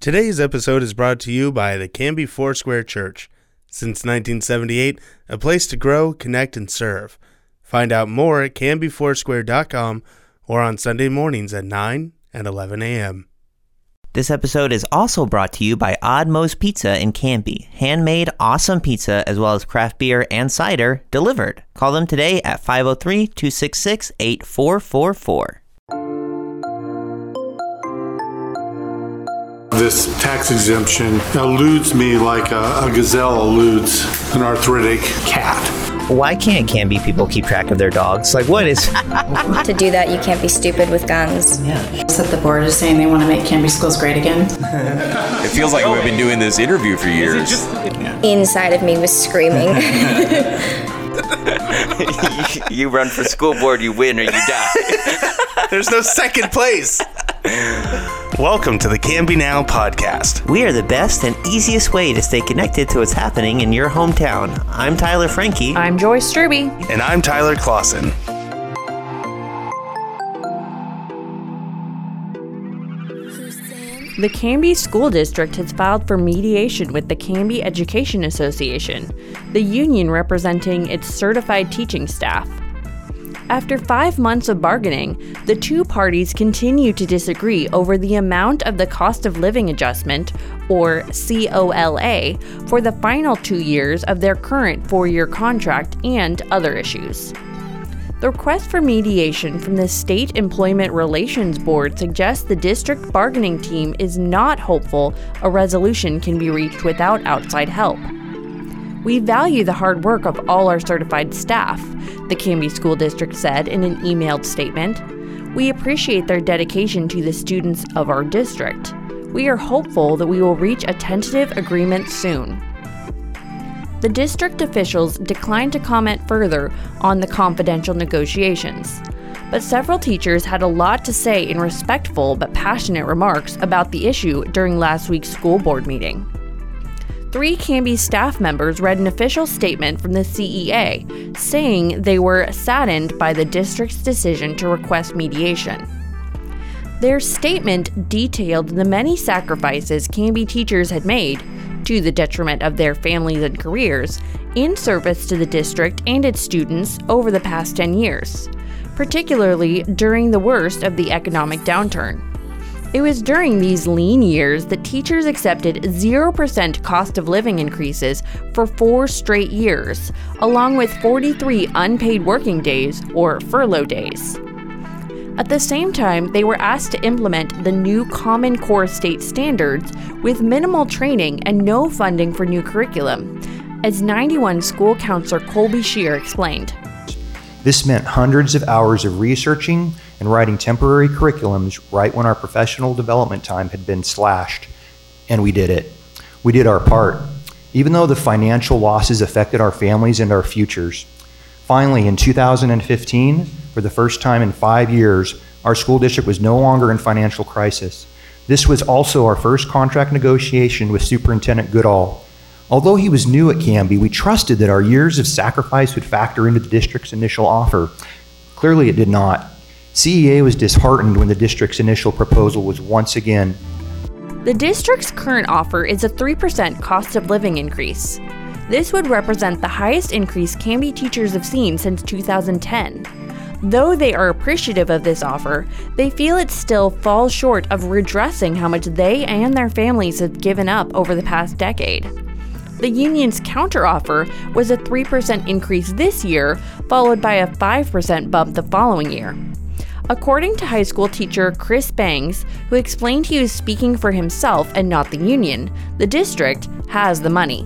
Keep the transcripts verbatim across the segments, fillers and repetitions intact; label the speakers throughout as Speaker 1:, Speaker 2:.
Speaker 1: Today's episode is brought to you by the Canby Foursquare Church. Since nineteen seventy-eight, a place to grow, connect, and serve. Find out more at canby foursquare dot com or on Sunday mornings at nine and eleven a.m.
Speaker 2: This episode is also brought to you by Odd Moe's Pizza in Canby. Handmade, awesome pizza, as well as craft beer and cider delivered. Call them today at five oh three, two six six, eight four four four.
Speaker 3: This tax exemption eludes me like a, a gazelle eludes an arthritic cat.
Speaker 2: Why can't Canby people keep track of their dogs? Like, what is...
Speaker 4: To do that, you can't be stupid with guns.
Speaker 2: Yeah.
Speaker 5: That the board is saying they want to make Canby schools great again.
Speaker 6: It feels like we've been doing this interview for years.
Speaker 4: Inside of me was screaming.
Speaker 2: You run for school board, you win or you die.
Speaker 1: There's no second place. Welcome to the Canby Now podcast.
Speaker 2: We are the best and easiest way to stay connected to what's happening in your hometown. I'm Tyler Franke.
Speaker 7: I'm Joyce Struby.
Speaker 1: And I'm Tyler Clausen.
Speaker 7: The Canby School District has filed for mediation with the Canby Education Association, the union representing its certified teaching staff. After five months of bargaining, the two parties continue to disagree over the amount of the cost of living adjustment, or C O L A, for the final two years of their current four-year contract and other issues. The request for mediation from the State Employment Relations Board suggests the district bargaining team is not hopeful a resolution can be reached without outside help. We value the hard work of all our certified staff, the Canby School District said in an emailed statement. We appreciate their dedication to the students of our district. We are hopeful that we will reach a tentative agreement soon. The district officials declined to comment further on the confidential negotiations, but several teachers had a lot to say in respectful but passionate remarks about the issue during last week's school board meeting. Three Canby staff members read an official statement from the C E A saying they were saddened by the district's decision to request mediation. Their statement detailed the many sacrifices Canby teachers had made, to the detriment of their families and careers, in service to the district and its students over the past ten years, particularly during the worst of the economic downturn. It was during these lean years that teachers accepted zero percent cost of living increases for four straight years, along with forty-three unpaid working days, or furlough days. At the same time, they were asked to implement the new Common Core state standards with minimal training and no funding for new curriculum, as ninety-one school counselor Colby Shear explained.
Speaker 8: This meant hundreds of hours of researching and writing temporary curriculums right when our professional development time had been slashed. And we did it. We did our part, even though the financial losses affected our families and our futures. Finally, in two thousand fifteen, for the first time in five years, our school district was no longer in financial crisis. This was also our first contract negotiation with Superintendent Goodall. Although he was new at Canby, we trusted that our years of sacrifice would factor into the district's initial offer. Clearly it did not. C E A was disheartened when the district's initial proposal was once again.
Speaker 7: The district's current offer is a three percent cost of living increase. This would represent the highest increase Canby teachers have seen since two thousand ten. Though they are appreciative of this offer, they feel it still falls short of redressing how much they and their families have given up over the past decade. The union's counteroffer was a three percent increase this year, followed by a five percent bump the following year. According to high school teacher Chris Bangs, who explained he was speaking for himself and not the union, the district has the money.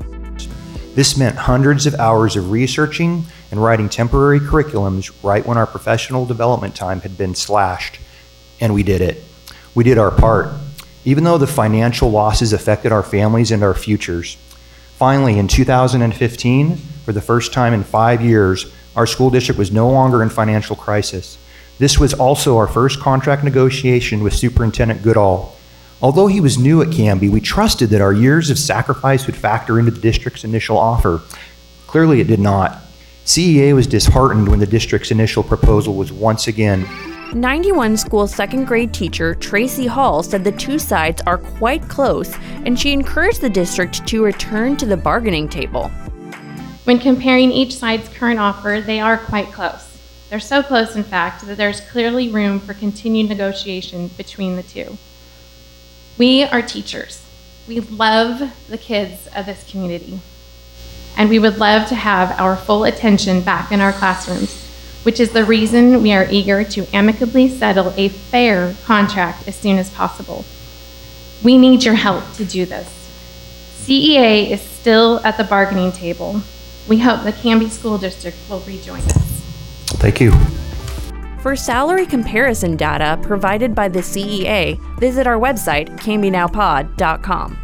Speaker 8: This meant hundreds of hours of researching and writing temporary curriculums right when our professional development time had been slashed. And we did it. We did our part, even though the financial losses affected our families and our futures. Finally, in two thousand fifteen, for the first time in five years, our school district was no longer in financial crisis. This was also our first contract negotiation with Superintendent Goodall. Although he was new at Canby, we trusted that our years of sacrifice would factor into the district's initial offer. Clearly it did not. C E A was disheartened when the district's initial proposal was once again
Speaker 7: ninety-one school second grade teacher Tracy Hall said the two sides are quite close, and she encouraged the district to return to the bargaining table.
Speaker 9: When comparing each side's current offer, they are quite close. They're so close, in fact, that there's clearly room for continued negotiation between the two. We are teachers. We love the kids of this community, and we would love to have our full attention back in our classrooms, which is the reason we are eager to amicably settle a fair contract as soon as possible. We need your help to do this. C E A is still at the bargaining table. We hope the Canby School District will rejoin us.
Speaker 8: Thank you.
Speaker 7: For salary comparison data provided by the C E A, visit our website, canby now pod dot com.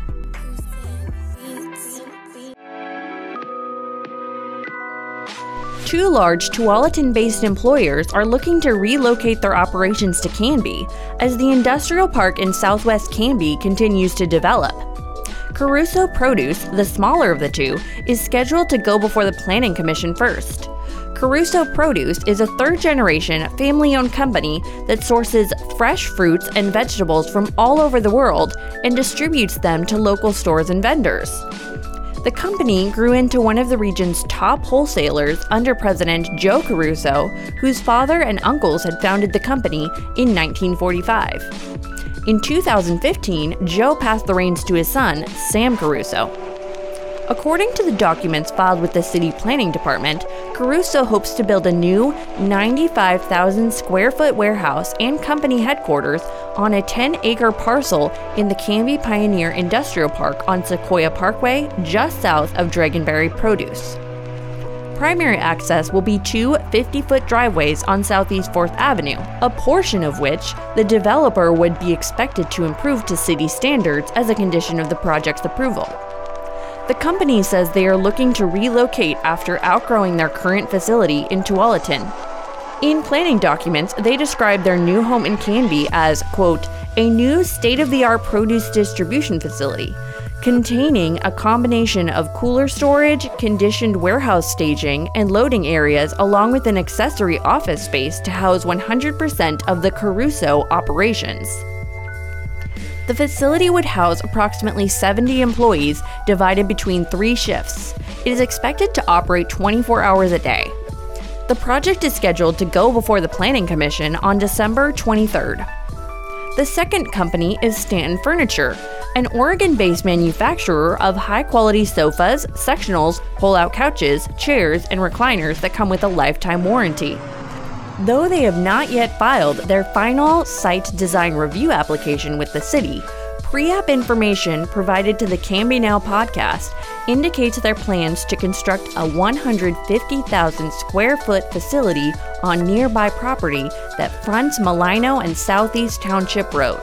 Speaker 7: Two large Tualatin-based employers are looking to relocate their operations to Canby as the industrial park in southwest Canby continues to develop. Caruso Produce, the smaller of the two, is scheduled to go before the Planning Commission first. Caruso Produce is a third-generation, family-owned company that sources fresh fruits and vegetables from all over the world and distributes them to local stores and vendors. The company grew into one of the region's top wholesalers under President Joe Caruso, whose father and uncles had founded the company in nineteen forty-five. In two thousand fifteen, Joe passed the reins to his son, Sam Caruso. According to the documents filed with the City Planning Department, Caruso hopes to build a new ninety-five thousand square foot warehouse and company headquarters on a ten acre parcel in the Canby Pioneer Industrial Park on Sequoia Parkway, just south of Dragonberry Produce. Primary access will be two fifty foot driveways on Southeast fourth Avenue, a portion of which the developer would be expected to improve to city standards as a condition of the project's approval. The company says they are looking to relocate after outgrowing their current facility in Tualatin. In planning documents, they describe their new home in Canby as, quote, a new state-of-the-art produce distribution facility, containing a combination of cooler storage, conditioned warehouse staging, and loading areas, along with an accessory office space to house one hundred percent of the Caruso operations. The facility would house approximately seventy employees divided between three shifts. It is expected to operate twenty-four hours a day. The project is scheduled to go before the Planning Commission on December twenty-third. The second company is Stanton Furniture, an Oregon-based manufacturer of high-quality sofas, sectionals, pull-out couches, chairs, and recliners that come with a lifetime warranty. Though they have not yet filed their final site design review application with the city, pre-app information provided to the Canby Now podcast indicates their plans to construct a one hundred fifty thousand square foot facility on nearby property that fronts Malino and Southeast Township Road.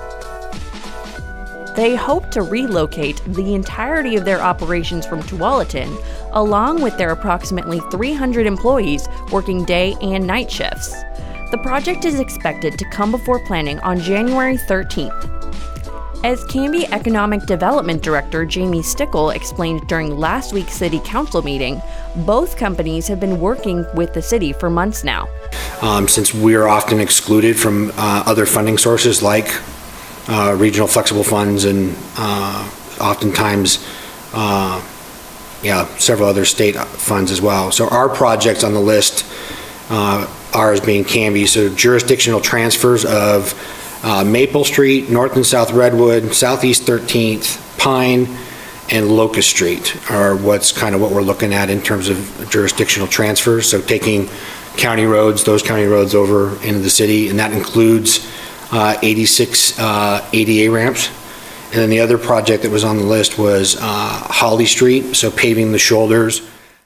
Speaker 7: They hope to relocate the entirety of their operations from Tualatin, along with their approximately three hundred employees working day and night shifts. The project is expected to come before planning on January thirteenth. As Canby Economic Development Director Jamie Stickle explained during last week's City Council meeting, both companies have been working with the city for months now.
Speaker 10: Um, since we are often excluded from uh, other funding sources like uh, regional flexible funds and uh, oftentimes uh, yeah, several other state funds as well. So our projects on the list, uh, ours being Canby, so jurisdictional transfers of Uh, Maple Street, North and South Redwood, Southeast thirteenth, Pine, and Locust Street are what's kind of what we're looking at in terms of jurisdictional transfers. So taking county roads, those county roads over into the city, and that includes uh, eighty-six uh, A D A ramps. And then the other project that was on the list was uh, Holly Street, so paving the shoulders.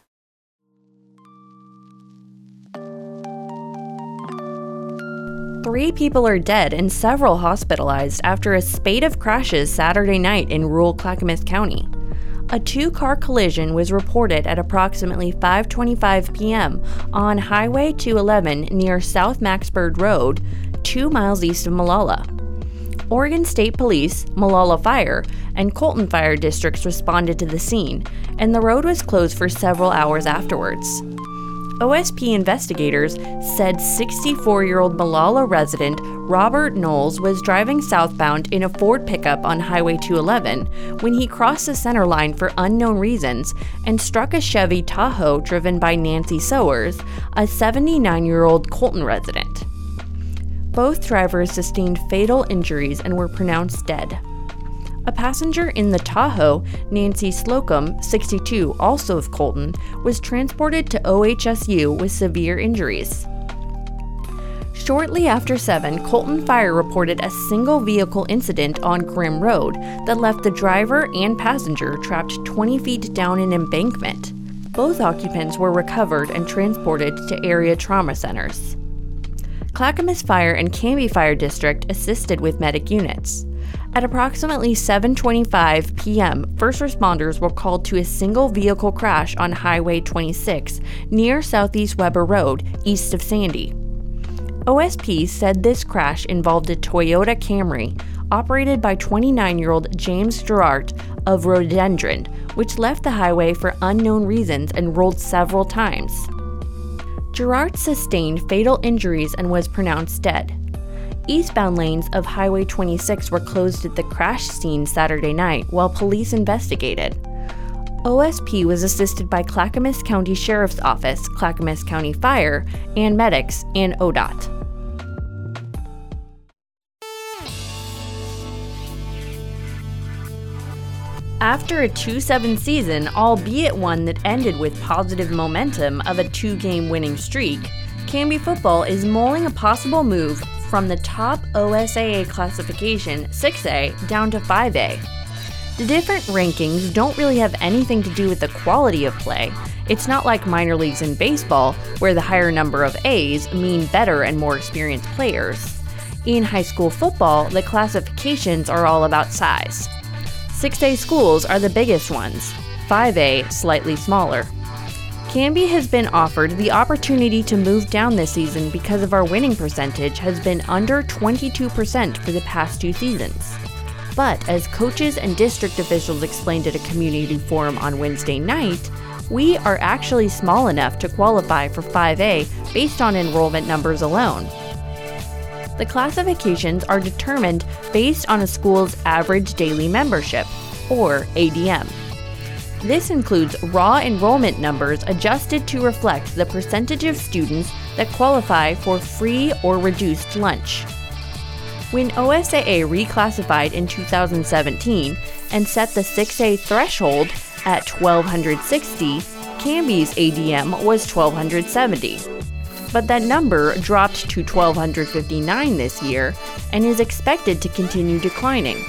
Speaker 7: Three people are dead and several hospitalized after a spate of crashes Saturday night in rural Clackamas County. A two-car collision was reported at approximately five twenty-five p.m. on Highway two eleven near South Maxburg Road, two miles east of Molalla. Oregon State Police, Molalla Fire, and Colton Fire Districts responded to the scene, and the road was closed for several hours afterwards. O S P investigators said sixty-four-year-old Molalla resident Robert Knowles was driving southbound in a Ford pickup on Highway two eleven when he crossed the center line for unknown reasons and struck a Chevy Tahoe driven by Nancy Sowers, a seventy-nine-year-old Colton resident. Both drivers sustained fatal injuries and were pronounced dead. A passenger in the Tahoe, Nancy Slocum, sixty-two, also of Colton, was transported to O H S U with severe injuries. Shortly after seven, Colton Fire reported a single vehicle incident on Grimm Road that left the driver and passenger trapped twenty feet down an embankment. Both occupants were recovered and transported to area trauma centers. Clackamas Fire and Canby Fire District assisted with medic units. At approximately seven twenty-five p.m., first responders were called to a single vehicle crash on Highway twenty-six near Southeast Weber Road, east of Sandy. O S P said this crash involved a Toyota Camry operated by twenty-nine-year-old James Gerard of Rhododendron, which left the highway for unknown reasons and rolled several times. Gerard sustained fatal injuries and was pronounced dead. Eastbound lanes of Highway twenty-six were closed at the crash scene Saturday night while police investigated. O S P was assisted by Clackamas County Sheriff's Office, Clackamas County Fire, and medics, and O D O T. After a two seven season, albeit one that ended with positive momentum of a two-game winning streak, Canby football is mulling a possible move from the top O S A A classification, six A, down to five A. The different rankings don't really have anything to do with the quality of play. It's not like minor leagues in baseball, where the higher number of A's mean better and more experienced players. In high school football, the classifications are all about size. six A schools are the biggest ones, five A slightly smaller. Canby has been offered the opportunity to move down this season because of our winning percentage has been under twenty-two percent for the past two seasons. But as coaches and district officials explained at a community forum on Wednesday night, we are actually small enough to qualify for five A based on enrollment numbers alone. The classifications are determined based on a school's average daily membership, or A D M. This includes raw enrollment numbers adjusted to reflect the percentage of students that qualify for free or reduced lunch. When O S A A reclassified in two thousand seventeen and set the six A threshold at twelve sixty, Canby's A D M was twelve seventy. But that number dropped to twelve fifty-nine this year and is expected to continue declining.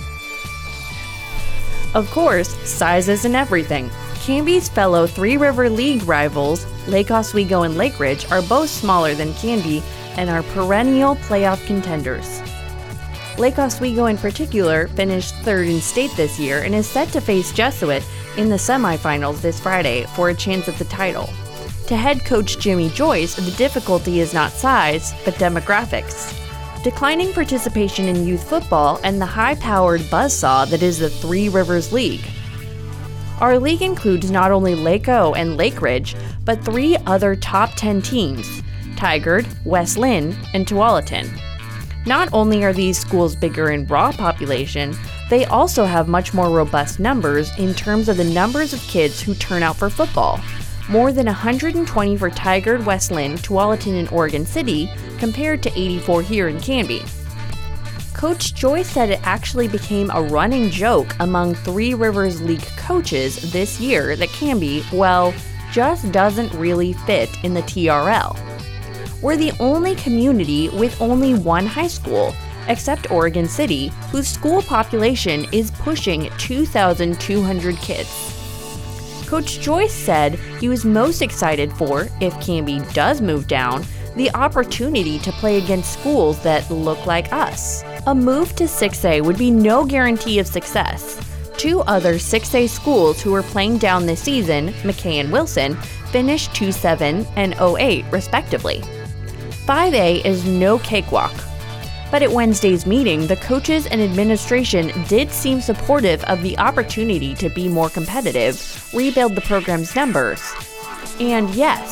Speaker 7: Of course, size isn't everything. Canby's fellow Three River League rivals, Lake Oswego and Lake Ridge, are both smaller than Canby and are perennial playoff contenders. Lake Oswego in particular finished third in state this year and is set to face Jesuit in the semifinals this Friday for a chance at the title. To head coach Jimmy Joyce, the difficulty is not size, but demographics. Declining participation in youth football and the high-powered buzzsaw that is the Three Rivers League. Our league includes not only Lake O and Lake Ridge, but three other top ten teams, Tigard, West Linn, and Tualatin. Not only are these schools bigger in raw population, they also have much more robust numbers in terms of the numbers of kids who turn out for football. More than one hundred twenty for Tigard, West Linn, Tualatin, and Oregon City, compared to eighty-four here in Canby. Coach Joyce said it actually became a running joke among Three Rivers League coaches this year that Canby, well, just doesn't really fit in the T R L. We're the only community with only one high school, except Oregon City, whose school population is pushing two thousand two hundred kids. Coach Joyce said he was most excited for, if Canby does move down, the opportunity to play against schools that look like us. A move to six A would be no guarantee of success. Two other six A schools who are playing down this season, McKay and Wilson, finished two seven and oh eight respectively. five A is no cakewalk. But at Wednesday's meeting, the coaches and administration did seem supportive of the opportunity to be more competitive, rebuild the program's numbers. And yes,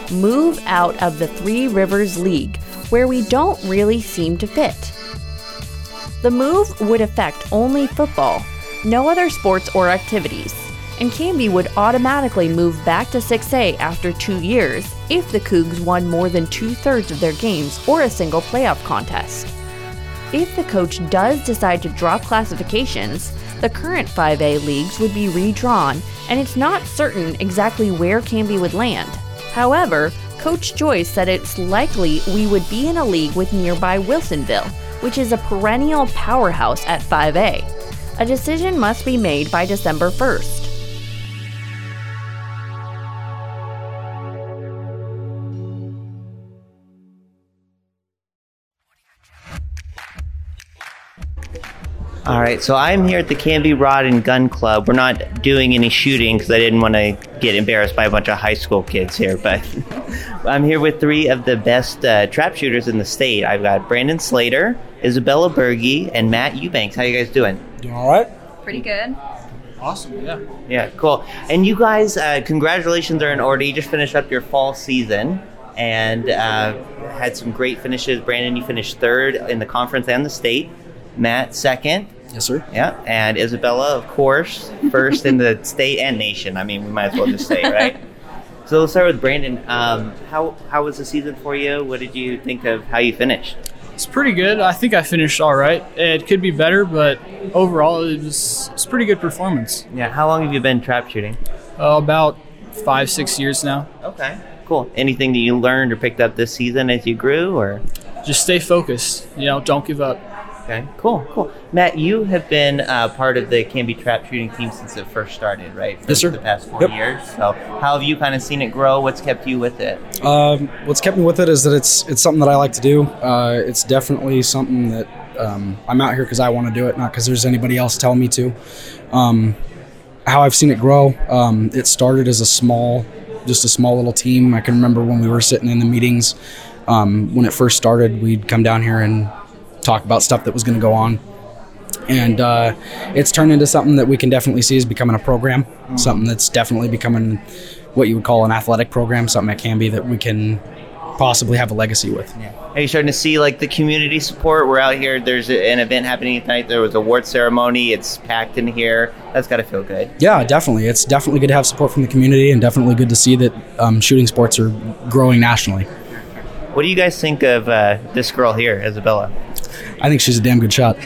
Speaker 7: move out of the Three Rivers League, where we don't really seem to fit. The move would affect only football, no other sports or activities, and Canby would automatically move back to six A after two years if the Cougs won more than two-thirds of their games or a single playoff contest. If the coach does decide to drop classifications, the current five A leagues would be redrawn, and it's not certain exactly where Canby would land. However, Coach Joyce said it's likely we would be in a league with nearby Wilsonville, which is a perennial powerhouse at five A. A decision must be made by December first.
Speaker 2: All right, so I'm here at the Canby Rod and Gun Club. We're not doing any shooting because I didn't want to get embarrassed by a bunch of high school kids here, but I'm here with three of the best uh, trap shooters in the state. I've got Brandon Slater, Isabella Berge, and Matt Eubanks. How you guys doing?
Speaker 11: Doing all right.
Speaker 4: Pretty good.
Speaker 11: Awesome, yeah.
Speaker 2: Yeah, cool. And you guys, uh, congratulations are in order. You just finished up your fall season and uh, had some great finishes. Brandon, you finished third in the conference and the state. Matt, second.
Speaker 11: Yes, sir.
Speaker 2: Yeah, and Isabella, of course, first in the state and nation. I mean, we might as well just say, right? So let's start with Brandon. Um, how how was the season for you? What did you think of how you finished?
Speaker 11: It's pretty good. I think I finished all right. It could be better, but overall, it was it's pretty good performance.
Speaker 2: Yeah. How long have you been trap shooting?
Speaker 11: Uh, about five, six years now.
Speaker 2: Okay. Cool. Anything that you learned or picked up this season as you grew, or
Speaker 11: just stay focused? You know, don't give up.
Speaker 2: Okay, cool, cool. Matt, you have been uh, part of the Canby trap shooting team since it first started, right? For
Speaker 11: yes, sir.
Speaker 2: The past four
Speaker 11: yep.
Speaker 2: years. So, how have you kind of seen it grow? What's kept you with it?
Speaker 12: Um, what's kept me with it is that it's it's something that I like to do. Uh, it's definitely something that um, I'm out here because I want to do it, not because there's anybody else telling me to. Um, how I've seen it grow, um, it started as a small, just a small little team. I can remember when we were sitting in the meetings. Um, when it first started, we'd come down here and talk about stuff that was going to go on, and uh, it's turned into something that we can definitely see is becoming a program, mm-hmm. something that's definitely becoming what you would call an athletic program, something that can be that we can possibly have a legacy with.
Speaker 2: Yeah. Are you starting to see like the community support? We're out here, there's an event happening tonight, there was a award ceremony, it's packed in here. That's got to feel good.
Speaker 12: Yeah, definitely. It's definitely good to have support from the community, and definitely good to see that um, shooting sports are growing nationally.
Speaker 2: What do you guys think of uh, this girl here, Isabella?
Speaker 12: I think she's a damn good shot.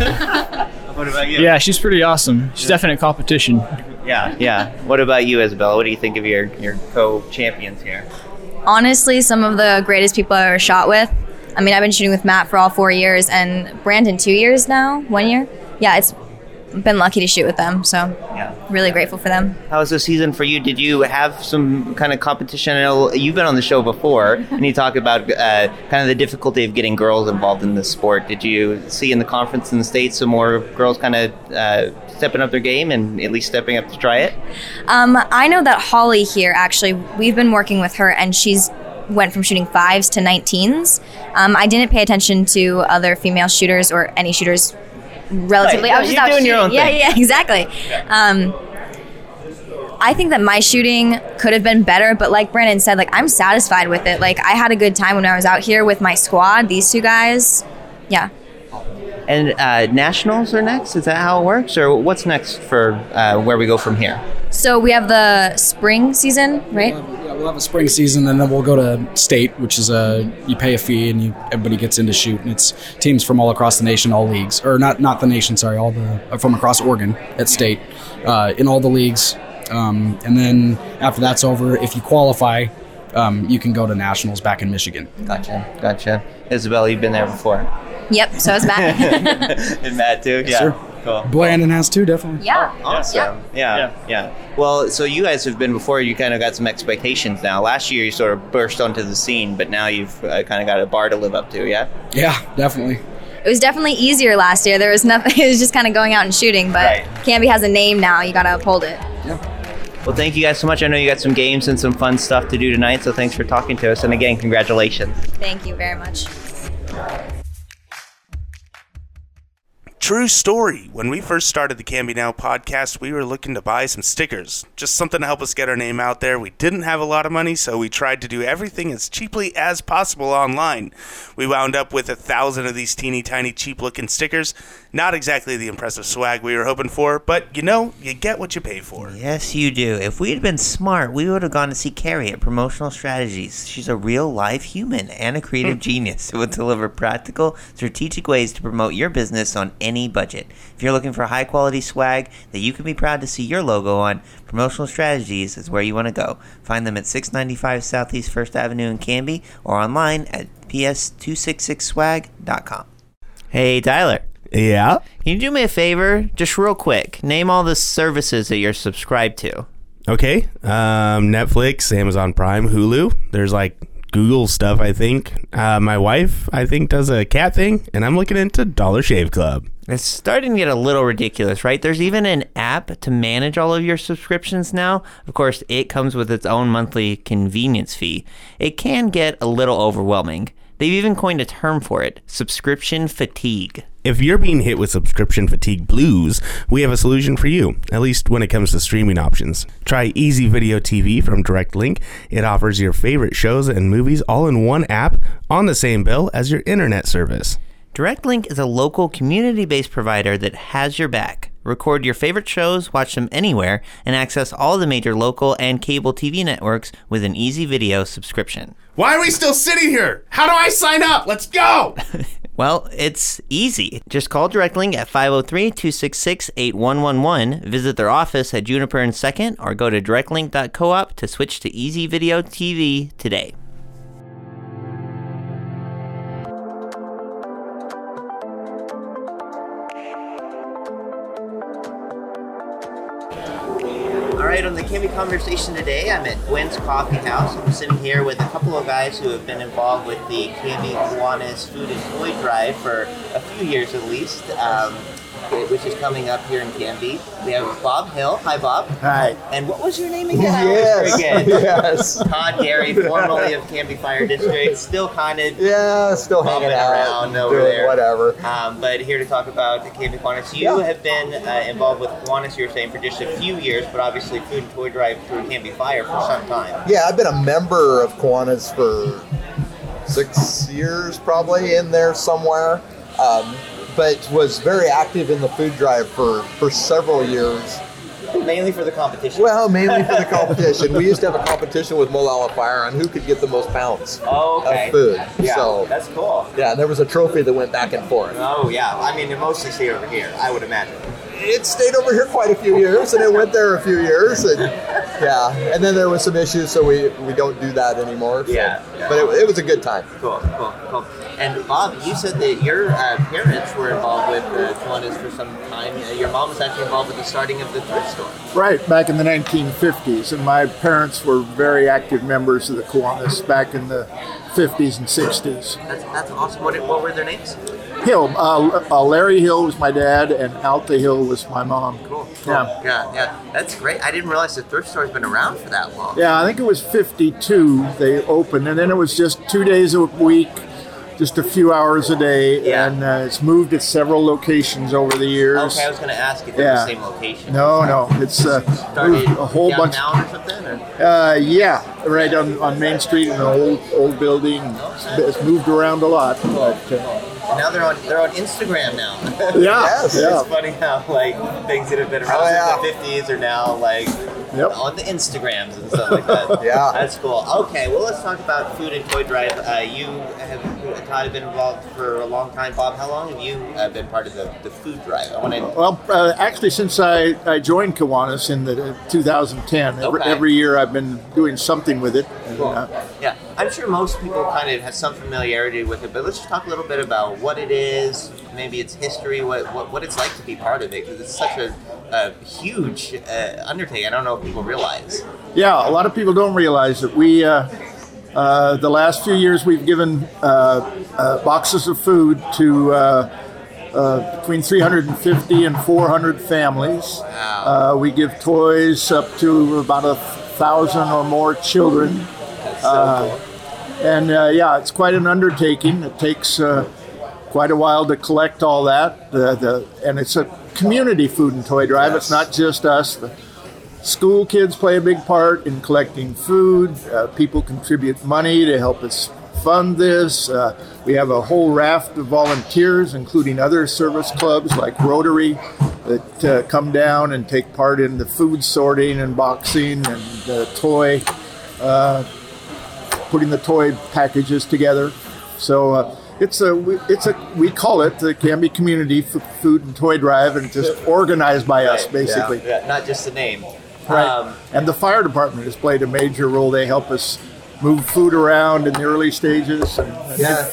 Speaker 2: What about you?
Speaker 11: Yeah, she's pretty awesome. She's yeah. definitely competition.
Speaker 2: Yeah, yeah. What about you, Isabella? What do you think of your, your co-champions here?
Speaker 4: Honestly, some of the greatest people I've ever shot with. I mean, I've been shooting with Matt for all four years and Brandon two years now, one year. Yeah, it's been lucky to shoot with them, so
Speaker 2: yeah.
Speaker 4: really grateful for them.
Speaker 2: How was the season for you? Did you have some kind of competition? I know you've been on the show before, and you talk about uh, kind of the difficulty of getting girls involved in this sport. Did you see in the conference in the States some more girls kind of uh, stepping up their game and at least stepping up to try it?
Speaker 4: Um, I know that Holly here, actually, we've been working with her, and she's went from shooting fives to nineteens. Um, I didn't pay attention to other female shooters or any shooters relatively.
Speaker 2: Right.
Speaker 4: I was just
Speaker 2: You're
Speaker 4: out
Speaker 2: doing
Speaker 4: shooting.
Speaker 2: your own
Speaker 4: yeah,
Speaker 2: thing.
Speaker 4: yeah, exactly. Um, I think that my shooting could have been better, but like Brandon said, like I'm satisfied with it. Like I had a good time when I was out here with my squad. These two guys, yeah.
Speaker 2: And uh, nationals are next? Is that how it works, or what's next for uh, where we go from here?
Speaker 4: So we have the spring season, right?
Speaker 12: We'll have, yeah, we'll have a spring season, and then we'll go to state, which is a you pay a fee and you, everybody gets in to shoot, and it's teams from all across the nation, all leagues, or not not the nation, sorry, all the uh, from across Oregon at state, uh, in all the leagues, um, and then after that's over, if you qualify, um, you can go to nationals back in Michigan.
Speaker 2: Gotcha, gotcha. Isabella, you've been there before.
Speaker 4: Yep, so is Matt.
Speaker 2: And Matt too?
Speaker 12: Yes,
Speaker 2: yeah.
Speaker 12: sir.
Speaker 2: Cool.
Speaker 12: Brandon has too, definitely.
Speaker 4: Yeah.
Speaker 2: Oh, awesome. Yeah. yeah, yeah. Well, so you guys have been before, you kind of got some expectations now. Last year you sort of burst onto the scene, but now you've uh, kind of got a bar to live up to, yeah?
Speaker 12: Yeah, definitely.
Speaker 4: It was definitely easier last year. There was nothing, it was just kind of going out and shooting, but
Speaker 2: right.
Speaker 4: Canby has a name now. You got to uphold it.
Speaker 12: Yeah.
Speaker 2: Well, thank you guys so much. I know you got some games and some fun stuff to do tonight, so thanks for talking to us. And again, congratulations.
Speaker 4: Thank you very much.
Speaker 1: True story. When we first started the Can Be Now podcast, we were looking to buy some stickers. Just something to help us get our name out there. We didn't have a lot of money, so we tried to do everything as cheaply as possible online. We wound up with a thousand of these teeny tiny cheap looking stickers. Not exactly the impressive swag we were hoping for, but you know, you get what you pay for.
Speaker 2: Yes, you do. If we had been smart, we would have gone to see Carrie at Promotional Strategies. She's a real live human and a creative genius who will deliver practical, strategic ways to promote your business on any budget. If you're looking for high quality swag that you can be proud to see your logo on, Promotional Strategies is where you want to go. Find them at six ninety-five Southeast First Avenue in Canby or online at p s two sixty-six swag dot com. Hey, Tyler.
Speaker 1: Yeah?
Speaker 2: Can you do me a favor? Just real quick. Name all the services that you're subscribed to.
Speaker 1: Okay. Um, Netflix, Amazon Prime, Hulu. There's like Google stuff, I think. Uh, my wife, I think, does a cat thing, and I'm looking into Dollar Shave Club.
Speaker 2: It's starting to get a little ridiculous, right? There's even an app to manage all of your subscriptions now. Of course, it comes with its own monthly convenience fee. It can get a little overwhelming. They've even coined a term for it, subscription fatigue.
Speaker 1: If you're being hit with subscription fatigue blues, we have a solution for you, at least when it comes to streaming options. Try Easy Video T V from Direct Link. It offers your favorite shows and movies all in one app on the same bill as your internet service.
Speaker 2: Direct Link is a local community-based provider that has your back. Record your favorite shows, watch them anywhere, and access all the major local and cable T V networks with an Easy Video subscription.
Speaker 1: Why are we still sitting here? How do I sign up? Let's go!
Speaker 2: Well, it's easy. Just call Direct Link at five oh three, two six six, eight one one one, visit their office at Juniper and second, or go to direct link dot coop to switch to Easy Video T V today. All right, on the Canby Conversation today, I'm at Gwen's Coffee House. I'm sitting here with a couple of guys who have been involved with the Canby Kiwanis Food and Toy Drive for a few years at least, um, which is coming up here in Canby. We have Bob Hill. Hi, Bob.
Speaker 13: Hi.
Speaker 2: And what was your name again?
Speaker 13: Yes.
Speaker 2: Again.
Speaker 13: Yes.
Speaker 2: Todd Gary, formerly of Canby Fire District, still kind of
Speaker 13: yeah, still hanging out,
Speaker 2: around over
Speaker 13: doing
Speaker 2: there.
Speaker 13: Whatever.
Speaker 2: Um, but here to talk about the Canby Kiwanis. You
Speaker 13: Yeah.
Speaker 2: have been uh, involved with Kiwanis, you were saying, for just a few years, but obviously Food and Toy Drive through Canby Fire for some time.
Speaker 13: Yeah, I've been a member of Kiwanis for six years, probably in there somewhere. Um, but was very active in the food drive for, for several years.
Speaker 2: Mainly for the competition.
Speaker 13: Well, mainly for the competition. We used to have a competition with Molalla Fire on who could get the most pounds
Speaker 2: oh, okay.
Speaker 13: of food.
Speaker 2: Yeah,
Speaker 13: so,
Speaker 2: that's cool.
Speaker 13: Yeah, there was a trophy that went back and forth.
Speaker 2: Oh, yeah. I mean, it mostly stayed over here, I would imagine.
Speaker 13: It stayed over here quite a few years, and it went there a few years, and yeah, and then there was some issues, so we, we don't do that anymore. So.
Speaker 2: Yeah, yeah.
Speaker 13: But it, it was a good time.
Speaker 2: Cool, cool, cool. And Bob, you said that your uh, parents were involved with uh, Kiwanis for some time. Uh, your mom was actually involved with the starting of the thrift store.
Speaker 14: Right, back in the nineteen fifties, and my parents were very active members of the Kiwanis back in the fifties and sixties.
Speaker 2: That's, that's awesome. What, what were their names?
Speaker 14: Hill, uh, uh, Larry Hill was my dad, and Alta Hill was my mom.
Speaker 2: Cool. cool.
Speaker 14: Yeah.
Speaker 2: yeah, yeah. That's great. I didn't realize the thrift store has been around for that long.
Speaker 14: Yeah, I think it was fifty-two they opened, and then it was just two days a week, just a few hours a day,
Speaker 2: Yeah.
Speaker 14: and uh, it's moved at several locations over the years.
Speaker 2: Okay, I was going to ask if they're
Speaker 14: Yeah.
Speaker 2: the same location.
Speaker 14: No, no, it's uh,
Speaker 2: Started
Speaker 14: moved a whole bunch.
Speaker 2: downtown or something? Or?
Speaker 14: Uh, yeah, right on, on Main Street in an old old building. It's, it's moved around a lot. But, uh,
Speaker 2: And now they're on they're on Instagram now.
Speaker 14: Yeah,
Speaker 2: Yes.
Speaker 14: yeah.
Speaker 2: It's funny how like things that have been around
Speaker 13: Oh, yeah.
Speaker 2: since the fifties are now like
Speaker 14: Yep.
Speaker 2: on the Instagrams and stuff like that.
Speaker 13: Yeah.
Speaker 2: That's cool. Okay, well let's talk about Food and Toy Drive. Uh, you have Todd have been involved for a long time. Bob, how long have you uh, been part of the, the food drive? I want to.
Speaker 14: Well, uh, actually, since I, I joined Kiwanis in the uh, two thousand ten, every,
Speaker 2: Okay.
Speaker 14: every year I've been doing something with it. And,
Speaker 2: Cool.
Speaker 14: uh,
Speaker 2: Yeah, I'm sure most people kind of have some familiarity with it, but let's just talk a little bit about what it is, maybe its history, what what, what it's like to be part of it, because it's such a, a huge uh, undertaking. I don't know if people realize.
Speaker 14: yeah, a lot of people don't realize that we, uh, uh, the last few years, we've given uh, uh, boxes of food to uh, uh, between three hundred fifty and four hundred families. Uh, we give toys up to about a thousand or more children.
Speaker 2: That's so
Speaker 14: Uh,
Speaker 2: cool.
Speaker 14: And uh, yeah, it's quite an undertaking. It takes uh, quite a while to collect all that. The, the, and it's a community food and toy drive. Yes. It's not just us. The school kids play a big part in collecting food. Uh, people contribute money to help us fund this. Uh, we have a whole raft of volunteers, including other service clubs like Rotary, that uh, come down and take part in the food sorting and boxing and the toy, uh, putting the toy packages together. So uh, it's a it's a we call it the Canby Community F- Food and Toy Drive, and just organized by us basically.
Speaker 2: Yeah, yeah, not just the name.
Speaker 14: Right.
Speaker 2: Um,
Speaker 14: and the fire department has played a major role. They help us move food around in the early stages. And, and
Speaker 13: yeah.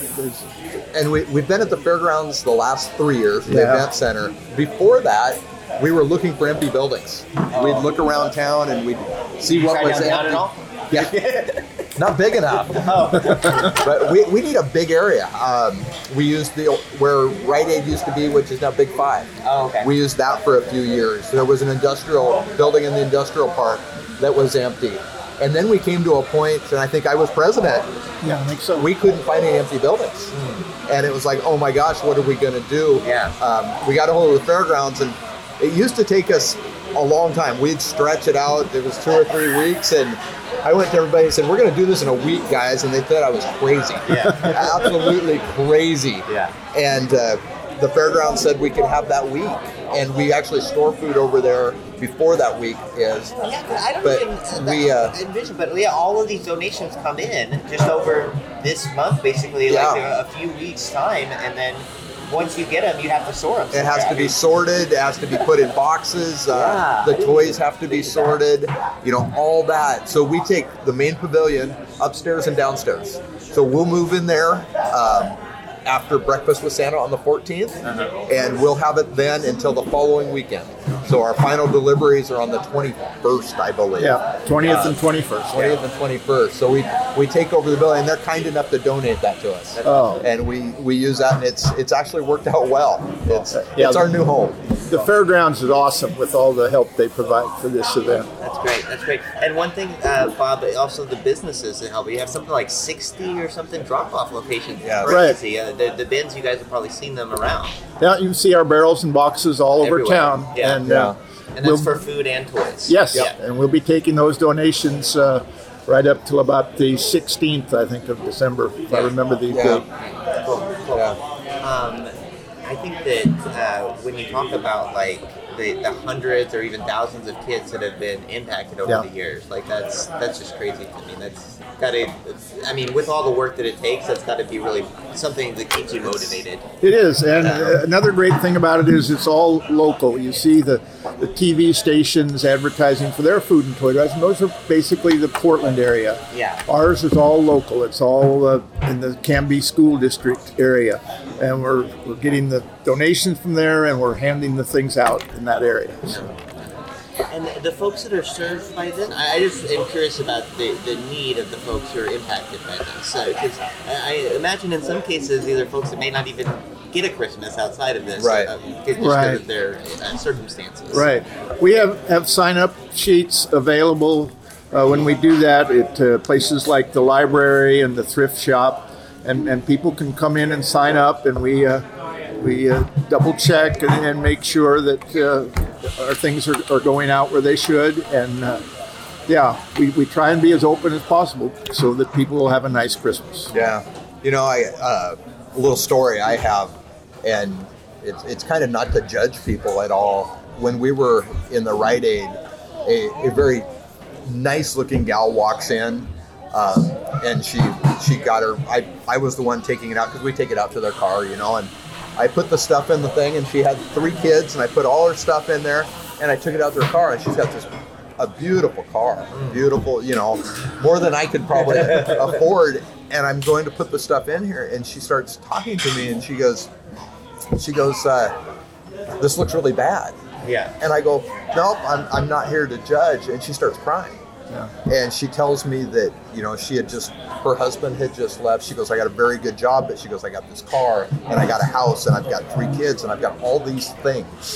Speaker 13: And we, we've been at the fairgrounds the last three years, the
Speaker 14: Yeah.
Speaker 13: event center. Before that, we were looking for empty buildings.
Speaker 2: Oh.
Speaker 13: We'd look around town and we'd see what
Speaker 2: Try
Speaker 13: was
Speaker 2: downtown
Speaker 13: empty.
Speaker 2: at all?
Speaker 13: Yeah. Not big enough.
Speaker 2: Oh.
Speaker 13: But we, we need a big area. Um, we used the where Rite Aid used to be, which is now Big Five.
Speaker 2: Oh, okay.
Speaker 13: We used that for a few years. There was an industrial building in the industrial park that was empty. And then we came to a point, and I think I was president.
Speaker 14: Yeah, I think so.
Speaker 13: We couldn't find any empty buildings.
Speaker 2: Mm.
Speaker 13: And it was like, oh my gosh, what are we going to do?
Speaker 2: Yeah.
Speaker 13: Um, we got a hold of the fairgrounds, and it used to take us a long time. We'd stretch it out. It was two or three weeks, and I went to everybody and said, we're going to do this in a week, guys. And they thought I was crazy.
Speaker 2: Yeah.
Speaker 13: Absolutely crazy.
Speaker 2: Yeah.
Speaker 13: And uh, the fairgrounds said we could have that week. And we actually store food over there before that week is.
Speaker 2: Yeah, but I don't
Speaker 13: but
Speaker 2: even
Speaker 13: we, uh,
Speaker 2: envision, but yeah, all of these donations come in just over this month, basically,
Speaker 13: Yeah.
Speaker 2: like a, a few weeks' time, and then once you get them, you have to store them.
Speaker 13: It has to be sorted. It has to be put in boxes. Uh,
Speaker 2: Yeah.
Speaker 13: the toys have to be sorted. You know, all that. So we take the main pavilion upstairs and downstairs. So we'll move in there um, after Breakfast with Santa on the fourteenth,
Speaker 2: Uh-huh.
Speaker 13: and we'll have it then until the following weekend. So our final deliveries are on the twenty-first, I believe.
Speaker 14: Yeah, twentieth and twenty-first.
Speaker 13: twentieth and twenty-first. So we we take over the building, and they're kind enough to donate that to us.
Speaker 14: Oh.
Speaker 13: And we, we use that, and it's it's actually worked out well. It's
Speaker 14: Yeah.
Speaker 13: it's our new home.
Speaker 14: The fairgrounds is awesome with all the help they provide for this event.
Speaker 2: That's great. That's great. And one thing, uh, Bob, also the businesses that help. You have something like sixty or something drop-off locations.
Speaker 13: Yeah.
Speaker 2: Crazy. Uh, the, the bins, you guys have probably seen them around.
Speaker 14: Yeah, you can see our barrels and boxes all over
Speaker 2: Everywhere.
Speaker 14: town.
Speaker 2: Yeah.
Speaker 14: And,
Speaker 13: Yeah.
Speaker 14: uh,
Speaker 2: And that's
Speaker 14: we'll-
Speaker 2: for food and toys.
Speaker 14: Yes,
Speaker 2: Yeah.
Speaker 14: and we'll be taking those donations uh, right up till about the sixteenth, I think, of December, if I remember the
Speaker 13: Yeah.
Speaker 14: date.
Speaker 2: Cool. Cool. Um, I think that uh, when you talk about like the, the hundreds or even thousands of kids that have been impacted over
Speaker 14: Yeah.
Speaker 2: the years, like that's that's just crazy to me. That's got to. I mean, with all the work that it takes, that's got to be really something that keeps you motivated.
Speaker 14: It is, and uh, another great thing about it is it's all local. You see the, the T V stations advertising for their food and toy drives, and those are basically the Portland area.
Speaker 2: Yeah.
Speaker 14: Ours is all local. It's all uh, in the Canby School District area, and we're we're getting the donations from there, and we're handing the things out in that area. So.
Speaker 2: And the, the folks that are served by this, I, I just am curious about the, the need of the folks who are impacted by this. Because I, I imagine in some cases, these are folks that may not even get a Christmas outside of this,
Speaker 13: Right.
Speaker 2: uh, just
Speaker 14: Right.
Speaker 2: because of their uh, circumstances.
Speaker 14: Right. We have, have sign-up sheets available uh, when we do that at uh, places like the library and the thrift shop, and, and people can come in and sign up, and we uh, we uh, double check and, and make sure that uh, our things are, are going out where they should, and uh, yeah, we, we try and be as open as possible so that people will have a nice Christmas.
Speaker 13: Yeah. You know, I uh, a little story I have, and it's it's kind of not to judge people at all. When we were in the Rite Aid, a, a very nice looking gal walks in, um, and she she got her. I I was the one taking it out because we take it out to their car, you know, and I put the stuff in the thing, and she had three kids, and I put all her stuff in there, and I took it out to her car, and she's got this a beautiful car, beautiful, you know, more than I could probably afford. And I'm going to put the stuff in here, and she starts talking to me, and she goes, she goes, uh, this looks really bad.
Speaker 2: Yeah.
Speaker 13: And I go, nope, I'm I'm not here to judge. And she starts crying.
Speaker 14: Yeah.
Speaker 13: And she tells me that, you know, she had just, her husband had just left. She goes, I got a very good job, but she goes, I got this car, and I got a house, and I've got three kids, and I've got all these things.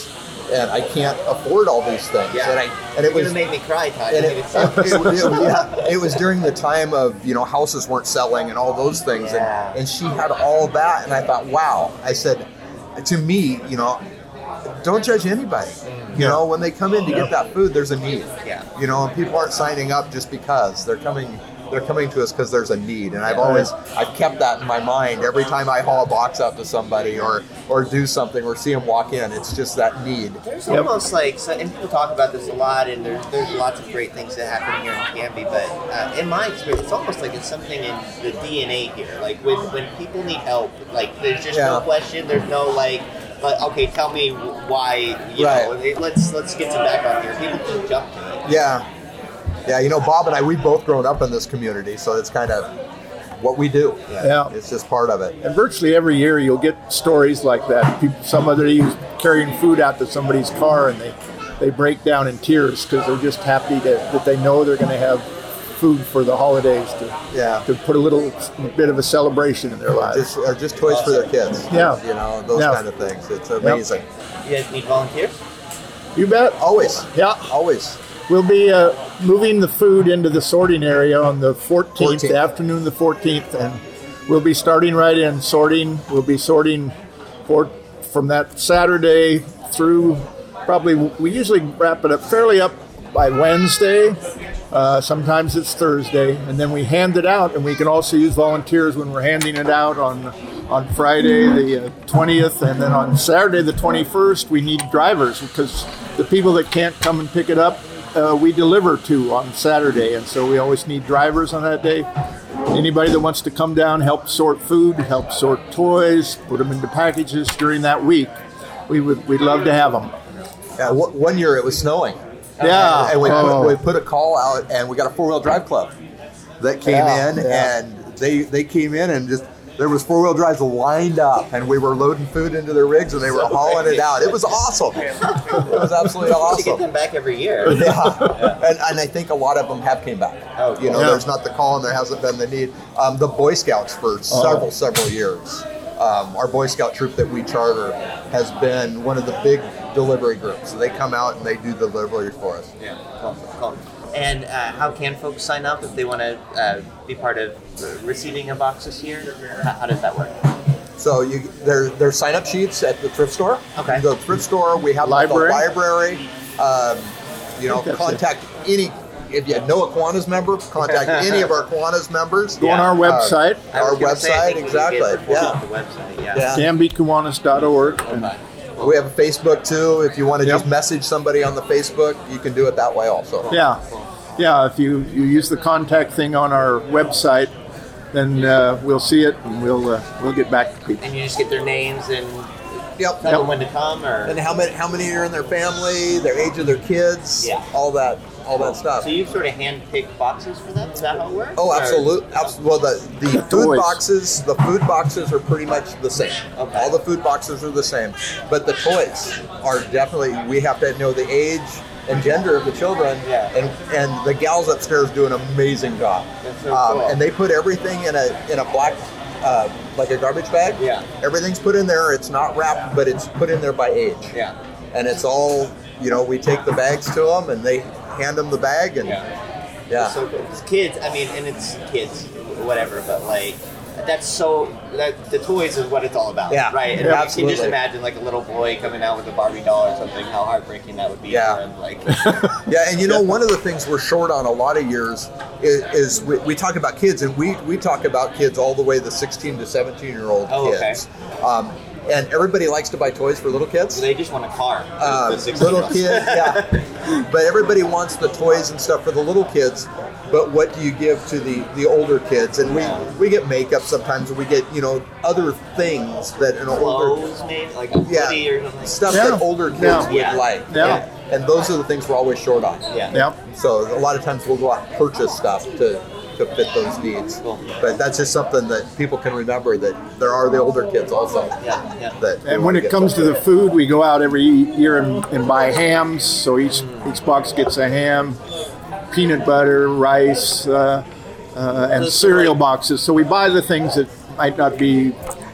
Speaker 13: and I can't afford all these things.
Speaker 2: Yeah.
Speaker 13: And I and it
Speaker 2: You're
Speaker 13: was
Speaker 2: gonna make me cry, Todd.
Speaker 13: And
Speaker 2: You
Speaker 13: it,
Speaker 2: need to stop.
Speaker 13: it, it- yeah, it was during the time of, you know, houses weren't selling and all those things.
Speaker 2: Yeah.
Speaker 13: And, and she had all that. And I thought, wow. I said, to me, you know, don't judge anybody. You know, when they come in to get that food, there's a need.
Speaker 2: Yeah.
Speaker 13: You know, and people aren't signing up just because. They're coming they're coming to us because there's a need. And I've always, I've kept that in my mind every time I haul a box out to somebody or, or do something or see them walk in. It's just that need.
Speaker 2: There's almost like, so, and people talk about this a lot, and there's there's lots of great things that happen here in Canby, but uh, in my experience, it's almost like it's something in the D N A here. Like when, when people need help, like there's just no
Speaker 13: Yeah.
Speaker 2: question, there's no like, like, okay, tell me why, you
Speaker 13: Right.
Speaker 2: know, let's let's get some background here. People just jump to it.
Speaker 13: Yeah. Yeah, you know, Bob and I, we've both grown up in this community, so it's kind of what we do.
Speaker 14: Yeah.
Speaker 13: It's just part of it.
Speaker 14: And virtually every year you'll get stories like that. People, somebody's carrying food out to somebody's car and they, they break down in tears because they're just happy to, that they know they're going to have food for the holidays to
Speaker 13: Yeah.
Speaker 14: to put a little bit of a celebration in their lives.
Speaker 13: Just, or just toys for their kids.
Speaker 14: Yeah.
Speaker 13: You know, those
Speaker 14: Yeah.
Speaker 13: kind of things. It's amazing.
Speaker 2: You guys need volunteers?
Speaker 14: You bet.
Speaker 13: Always.
Speaker 14: Yeah.
Speaker 13: Always.
Speaker 14: We'll be uh, moving the food into the sorting area on the fourteenth,
Speaker 13: fourteenth.
Speaker 14: afternoon the fourteenth, and we'll be starting right in sorting. We'll be sorting for, from that Saturday through probably, we usually wrap it up fairly up by Wednesday. Uh, sometimes it's Thursday, and then we hand it out, and we can also use volunteers when we're handing it out on on Friday the uh, twentieth, and then on Saturday the twenty-first, we need drivers because the people that can't come and pick it up, uh, we deliver to on Saturday, and so we always need drivers on that day. Anybody that wants to come down, help sort food, help sort toys, put them into packages during that week, we would we'd love to have them.
Speaker 13: Yeah, w- one year it was snowing.
Speaker 14: Yeah.
Speaker 13: And we,
Speaker 14: Oh.
Speaker 13: put, we put a call out, and we got a four-wheel drive club that came
Speaker 14: Yeah,
Speaker 13: in,
Speaker 14: yeah.
Speaker 13: and they they came in and just there was four-wheel drives lined up, and we were loading food into their rigs, and they were
Speaker 2: So
Speaker 13: hauling
Speaker 2: great.
Speaker 13: it out. It was awesome. It was absolutely
Speaker 2: To get
Speaker 13: awesome.
Speaker 2: them back every year.
Speaker 13: Yeah, and, and I think a lot of them have came back.
Speaker 2: Oh,
Speaker 13: You know,
Speaker 14: yeah.
Speaker 13: there's not the call, and there hasn't been the need. Um, the Boy Scouts for several, several years. Um, our Boy Scout troop that we charter has been one of the big delivery groups. So they come out and they do the deliveries for us.
Speaker 2: Yeah, cool, cool. And uh, how can folks sign up if they want to uh, be part of uh, receiving a box this year? How, how does that work?
Speaker 13: So you there there's sign up sheets at the thrift store.
Speaker 2: Okay.
Speaker 13: The thrift store, we have
Speaker 14: Library.
Speaker 13: the library. Um, you know,
Speaker 14: I think that's
Speaker 13: contact any. If you know a Kiwanis member, contact any of our Kiwanis members.
Speaker 14: Go on our website,
Speaker 2: I was
Speaker 13: Our
Speaker 2: gonna say, I
Speaker 13: website,
Speaker 2: think we
Speaker 13: exactly.
Speaker 2: get the
Speaker 13: Yeah.
Speaker 2: The website, yeah.
Speaker 13: Yeah.
Speaker 14: canby kiwanis dot org. And
Speaker 2: Okay.
Speaker 13: We have a Facebook too. If you want to
Speaker 14: Yep.
Speaker 13: just message somebody on the Facebook, you can do it that way also.
Speaker 14: Yeah, yeah. If you, you use the contact thing on our website, then uh, we'll see it and we'll uh, we'll get back to people.
Speaker 2: And you just get their names and
Speaker 13: Yep.
Speaker 2: tell them when to come, or
Speaker 13: And how many how many are in their family, their age of their kids,
Speaker 2: Yeah.
Speaker 13: all that all that stuff.
Speaker 2: So you sort of hand-pick boxes for them? Is that how it works?
Speaker 13: Oh,
Speaker 2: Or-
Speaker 13: absolutely. Absolutely. Well, the, the food
Speaker 14: Toys.
Speaker 13: boxes, the food boxes are pretty much the same.
Speaker 2: Okay.
Speaker 13: All the food boxes are the same, but the toys are definitely. We have to know the age and gender of the children,
Speaker 2: Yeah.
Speaker 13: and and the gals upstairs do an amazing job.
Speaker 2: That's so
Speaker 13: um,
Speaker 2: cool.
Speaker 13: And they put everything in a in a black. Uh, like a garbage bag.
Speaker 2: Yeah.
Speaker 13: Everything's put in there. It's not wrapped, but it's put in there by age.
Speaker 2: Yeah.
Speaker 13: And it's all, you know, we take the bags to them and they hand them the bag and
Speaker 2: Yeah.
Speaker 13: yeah.
Speaker 2: So because kids, I mean, and it's kids, whatever, but like that's so that the toys is what it's all about,
Speaker 13: Yeah.
Speaker 2: right? And
Speaker 13: Yeah,
Speaker 2: you can just
Speaker 13: absolutely.
Speaker 2: imagine like a little boy coming out with a Barbie doll or something. How heartbreaking that would be
Speaker 13: Yeah.
Speaker 2: for him. Like,
Speaker 13: Yeah, and you know, one of the things we're short on a lot of years is, is we, we talk about kids, and we, we talk about kids all the way to sixteen to seventeen year old
Speaker 2: Oh, okay.
Speaker 13: kids. Um, and everybody likes to buy toys for little kids.
Speaker 2: they just want a car.
Speaker 13: Um,
Speaker 2: the sixteen
Speaker 13: little
Speaker 2: year olds.
Speaker 13: kids, yeah. But everybody wants the toys and stuff for the little kids. But what do you give to the, the older kids? And we, we get makeup sometimes. We get, you know, other things that an older
Speaker 2: Clothes, maybe like a
Speaker 13: Yeah.
Speaker 2: hoodie or something.
Speaker 13: stuff
Speaker 14: Yeah.
Speaker 13: that older kids
Speaker 14: Yeah.
Speaker 13: would
Speaker 2: Yeah.
Speaker 13: like.
Speaker 14: Yeah.
Speaker 13: And those are the things we're always short on.
Speaker 2: Yeah.
Speaker 14: Yeah.
Speaker 13: So a lot of times we'll go out and purchase stuff to, to fit those needs.
Speaker 2: Cool.
Speaker 13: But that's just something that people can remember, that there are the older kids also.
Speaker 2: Yeah, yeah.
Speaker 13: That we
Speaker 14: And when
Speaker 13: wanna
Speaker 14: it
Speaker 13: get
Speaker 14: comes to
Speaker 13: something.
Speaker 14: the food, we go out every year and, and buy hams. So each each box gets a ham, peanut butter, rice, uh, uh, and
Speaker 2: So- so
Speaker 14: cereal
Speaker 2: like-
Speaker 14: boxes. So we buy the things that might not be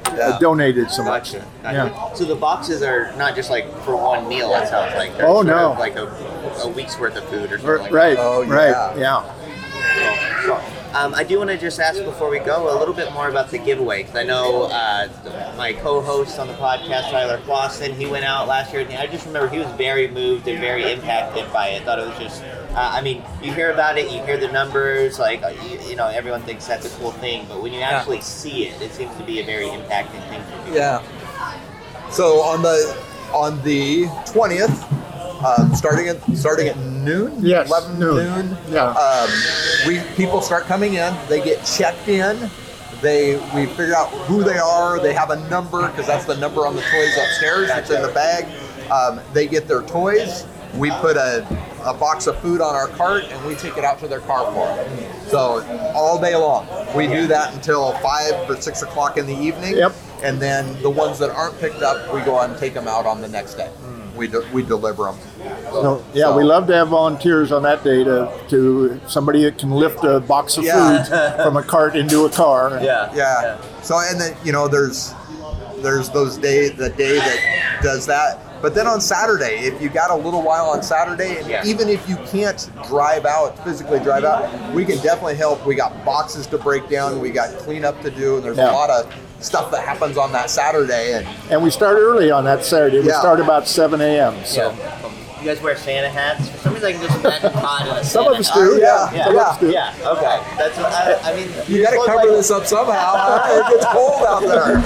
Speaker 14: uh, donated some.
Speaker 2: Gotcha. gotcha.
Speaker 14: Yeah.
Speaker 2: So the boxes are not just like for one meal. It sounds like. They're
Speaker 14: Oh,
Speaker 2: sort
Speaker 14: no.
Speaker 2: of like a, a week's worth of food or something like
Speaker 14: Right.
Speaker 2: that.
Speaker 13: Oh,
Speaker 14: Right.
Speaker 13: yeah.
Speaker 14: Yeah.
Speaker 2: Cool. Cool. Um, I do want to just ask before we go a little bit more about the giveaway, because I know uh, my co-host on the podcast, Tyler Clausen, he went out last year, and I just remember he was very moved and very impacted by it. Thought it was just, uh, I mean, you hear about it, you hear the numbers, like, uh, you, you know, everyone thinks that's a cool thing, but when you actually yeah. see it, it seems to be a very impacting thing for people.
Speaker 13: Yeah. So on the on the twentieth, um, starting at starting at noon,
Speaker 14: yes,
Speaker 13: eleven
Speaker 14: noon,
Speaker 13: noon,
Speaker 14: yeah.
Speaker 13: Um, we people start coming in. They get checked in. They we figure out who they are. They have a number because that's the number on the toys upstairs. It's in the bag. Um, they get their toys. We put a, a box of food on our cart and we take it out to their car for them. So all day long, we do that until five or six o'clock in the evening.
Speaker 14: Yep.
Speaker 13: And then the ones that aren't picked up, we go out and take them out on the next day. We de- we deliver them.
Speaker 14: So, yeah,
Speaker 13: So-
Speaker 14: we love to have volunteers on that day to, to somebody that can lift a box of
Speaker 13: Yeah.
Speaker 14: food from a cart into a car.
Speaker 2: Yeah.
Speaker 13: Yeah. So and then you know there's there's those day the day that does that. But then on Saturday, if you got a little while on Saturday, and
Speaker 2: Yeah.
Speaker 13: even if you can't drive out, physically drive out, we can definitely help. We got boxes to break down, we got cleanup to do, and there's
Speaker 14: Yeah.
Speaker 13: a lot of stuff that happens on that Saturday. And
Speaker 14: And we start early on that Saturday. We
Speaker 13: Yeah.
Speaker 14: start about seven a.m. So.
Speaker 2: Yeah. You guys wear Santa hats? For some reason, I can just imagine Todd in a
Speaker 14: Some
Speaker 2: Santa
Speaker 14: of us
Speaker 2: hat.
Speaker 14: do, yeah.
Speaker 2: Yeah.
Speaker 14: Some of us do.
Speaker 2: Yeah. Okay. That's. What I, I mean,
Speaker 13: you got to
Speaker 2: look
Speaker 13: cover
Speaker 2: like-
Speaker 13: this up somehow. It gets cold out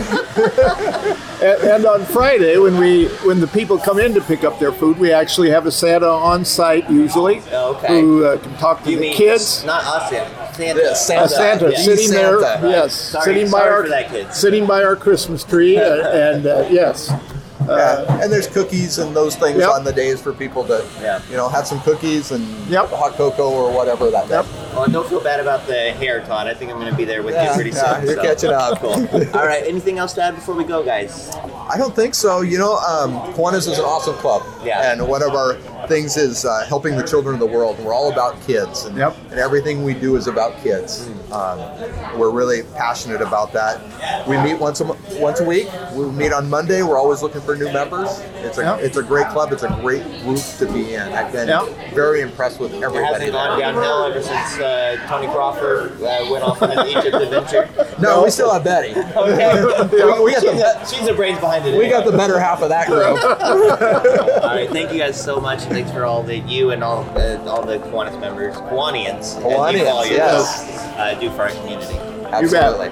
Speaker 13: there.
Speaker 14: And, and on Friday, when we when the people come in to pick up their food, we actually have a Santa on site usually,
Speaker 2: Okay.
Speaker 14: who uh, can talk to
Speaker 2: You
Speaker 14: the
Speaker 2: mean
Speaker 14: kids.
Speaker 2: not us, Santa. Santa.
Speaker 13: Yeah, Santa.
Speaker 14: A Santa
Speaker 13: Yeah.
Speaker 14: sitting
Speaker 13: Santa.
Speaker 14: there,
Speaker 13: Right.
Speaker 14: yes,
Speaker 2: Sorry-
Speaker 14: sitting by
Speaker 2: sorry
Speaker 14: our
Speaker 2: for that, kids.
Speaker 14: sitting by our Christmas tree, uh, and uh, yes,
Speaker 13: Yeah. And there's cookies and those things
Speaker 14: Yep.
Speaker 13: on the days for people to,
Speaker 2: Yeah.
Speaker 13: you know, have some cookies and
Speaker 14: Yep.
Speaker 13: hot cocoa or whatever that day.
Speaker 14: Yep.
Speaker 2: Well, don't feel bad about the hair, Todd. I think I'm going to be there with
Speaker 13: Yeah,
Speaker 2: you pretty
Speaker 13: yeah,
Speaker 2: soon.
Speaker 13: you're
Speaker 2: so.
Speaker 13: catching up.
Speaker 2: Cool. All right. Anything else to add before we go, guys?
Speaker 13: I don't think so. You know, um, Kiwanis is an awesome club.
Speaker 2: Yeah.
Speaker 13: And one of our things is uh, helping the children of the world. We're all about kids. And,
Speaker 14: Yep.
Speaker 13: and everything we do is about kids. Um, we're really passionate about that. We meet once a, mo- once a week. We meet on Monday. We're always looking for new members. It's a
Speaker 14: Yep.
Speaker 13: it's a great club. It's a great group to be in. I've been
Speaker 14: Yep.
Speaker 13: very impressed with
Speaker 2: It
Speaker 13: everybody.
Speaker 2: hasn't gone downhill ever since uh, Tony Crawford uh, went off on an Egypt adventure.
Speaker 13: No, we still have Betty.
Speaker 2: Okay.
Speaker 13: We, we got
Speaker 2: she's,
Speaker 13: the,
Speaker 2: the, she's the brains behind it.
Speaker 13: we got the better half of that group.
Speaker 2: All right, thank you guys so much. Thanks for all that you and all uh, all the Kiwanis members, Kiwanians, as you call
Speaker 13: Kiwanians,
Speaker 2: yourselves,
Speaker 13: yes.
Speaker 2: uh, do for our community.
Speaker 13: Absolutely.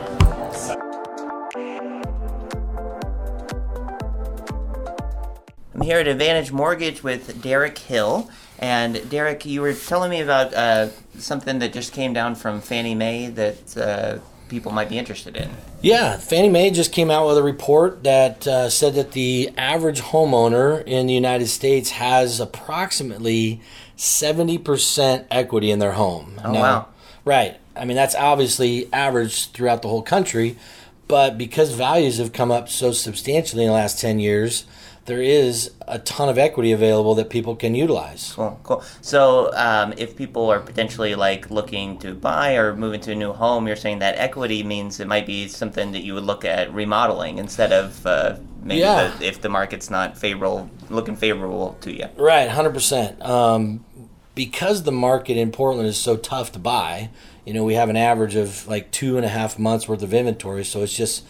Speaker 2: I'm here at Advantage Mortgage with Derek Hill. And Derek, you were telling me about uh, something that just came down from Fannie Mae that uh, people might be interested in.
Speaker 15: Yeah, Fannie Mae just came out with a report that uh, said that the average homeowner in the United States has approximately seventy percent equity in their home.
Speaker 2: Oh,
Speaker 15: Now,
Speaker 2: wow.
Speaker 15: Right. I mean, that's obviously average throughout the whole country, but because values have come up so substantially in the last ten years, there is a ton of equity available that people can utilize.
Speaker 2: Cool, cool. So um, if people are potentially like looking to buy or move into a new home, you're saying that equity means it might be something that you would look at remodeling instead of uh, maybe
Speaker 15: Yeah.
Speaker 2: the, if the market's not favorable, looking favorable to you.
Speaker 15: Right, one hundred percent. Um, because the market in Portland is so tough to buy, you know, we have an average of like two and a half months worth of inventory, so it's just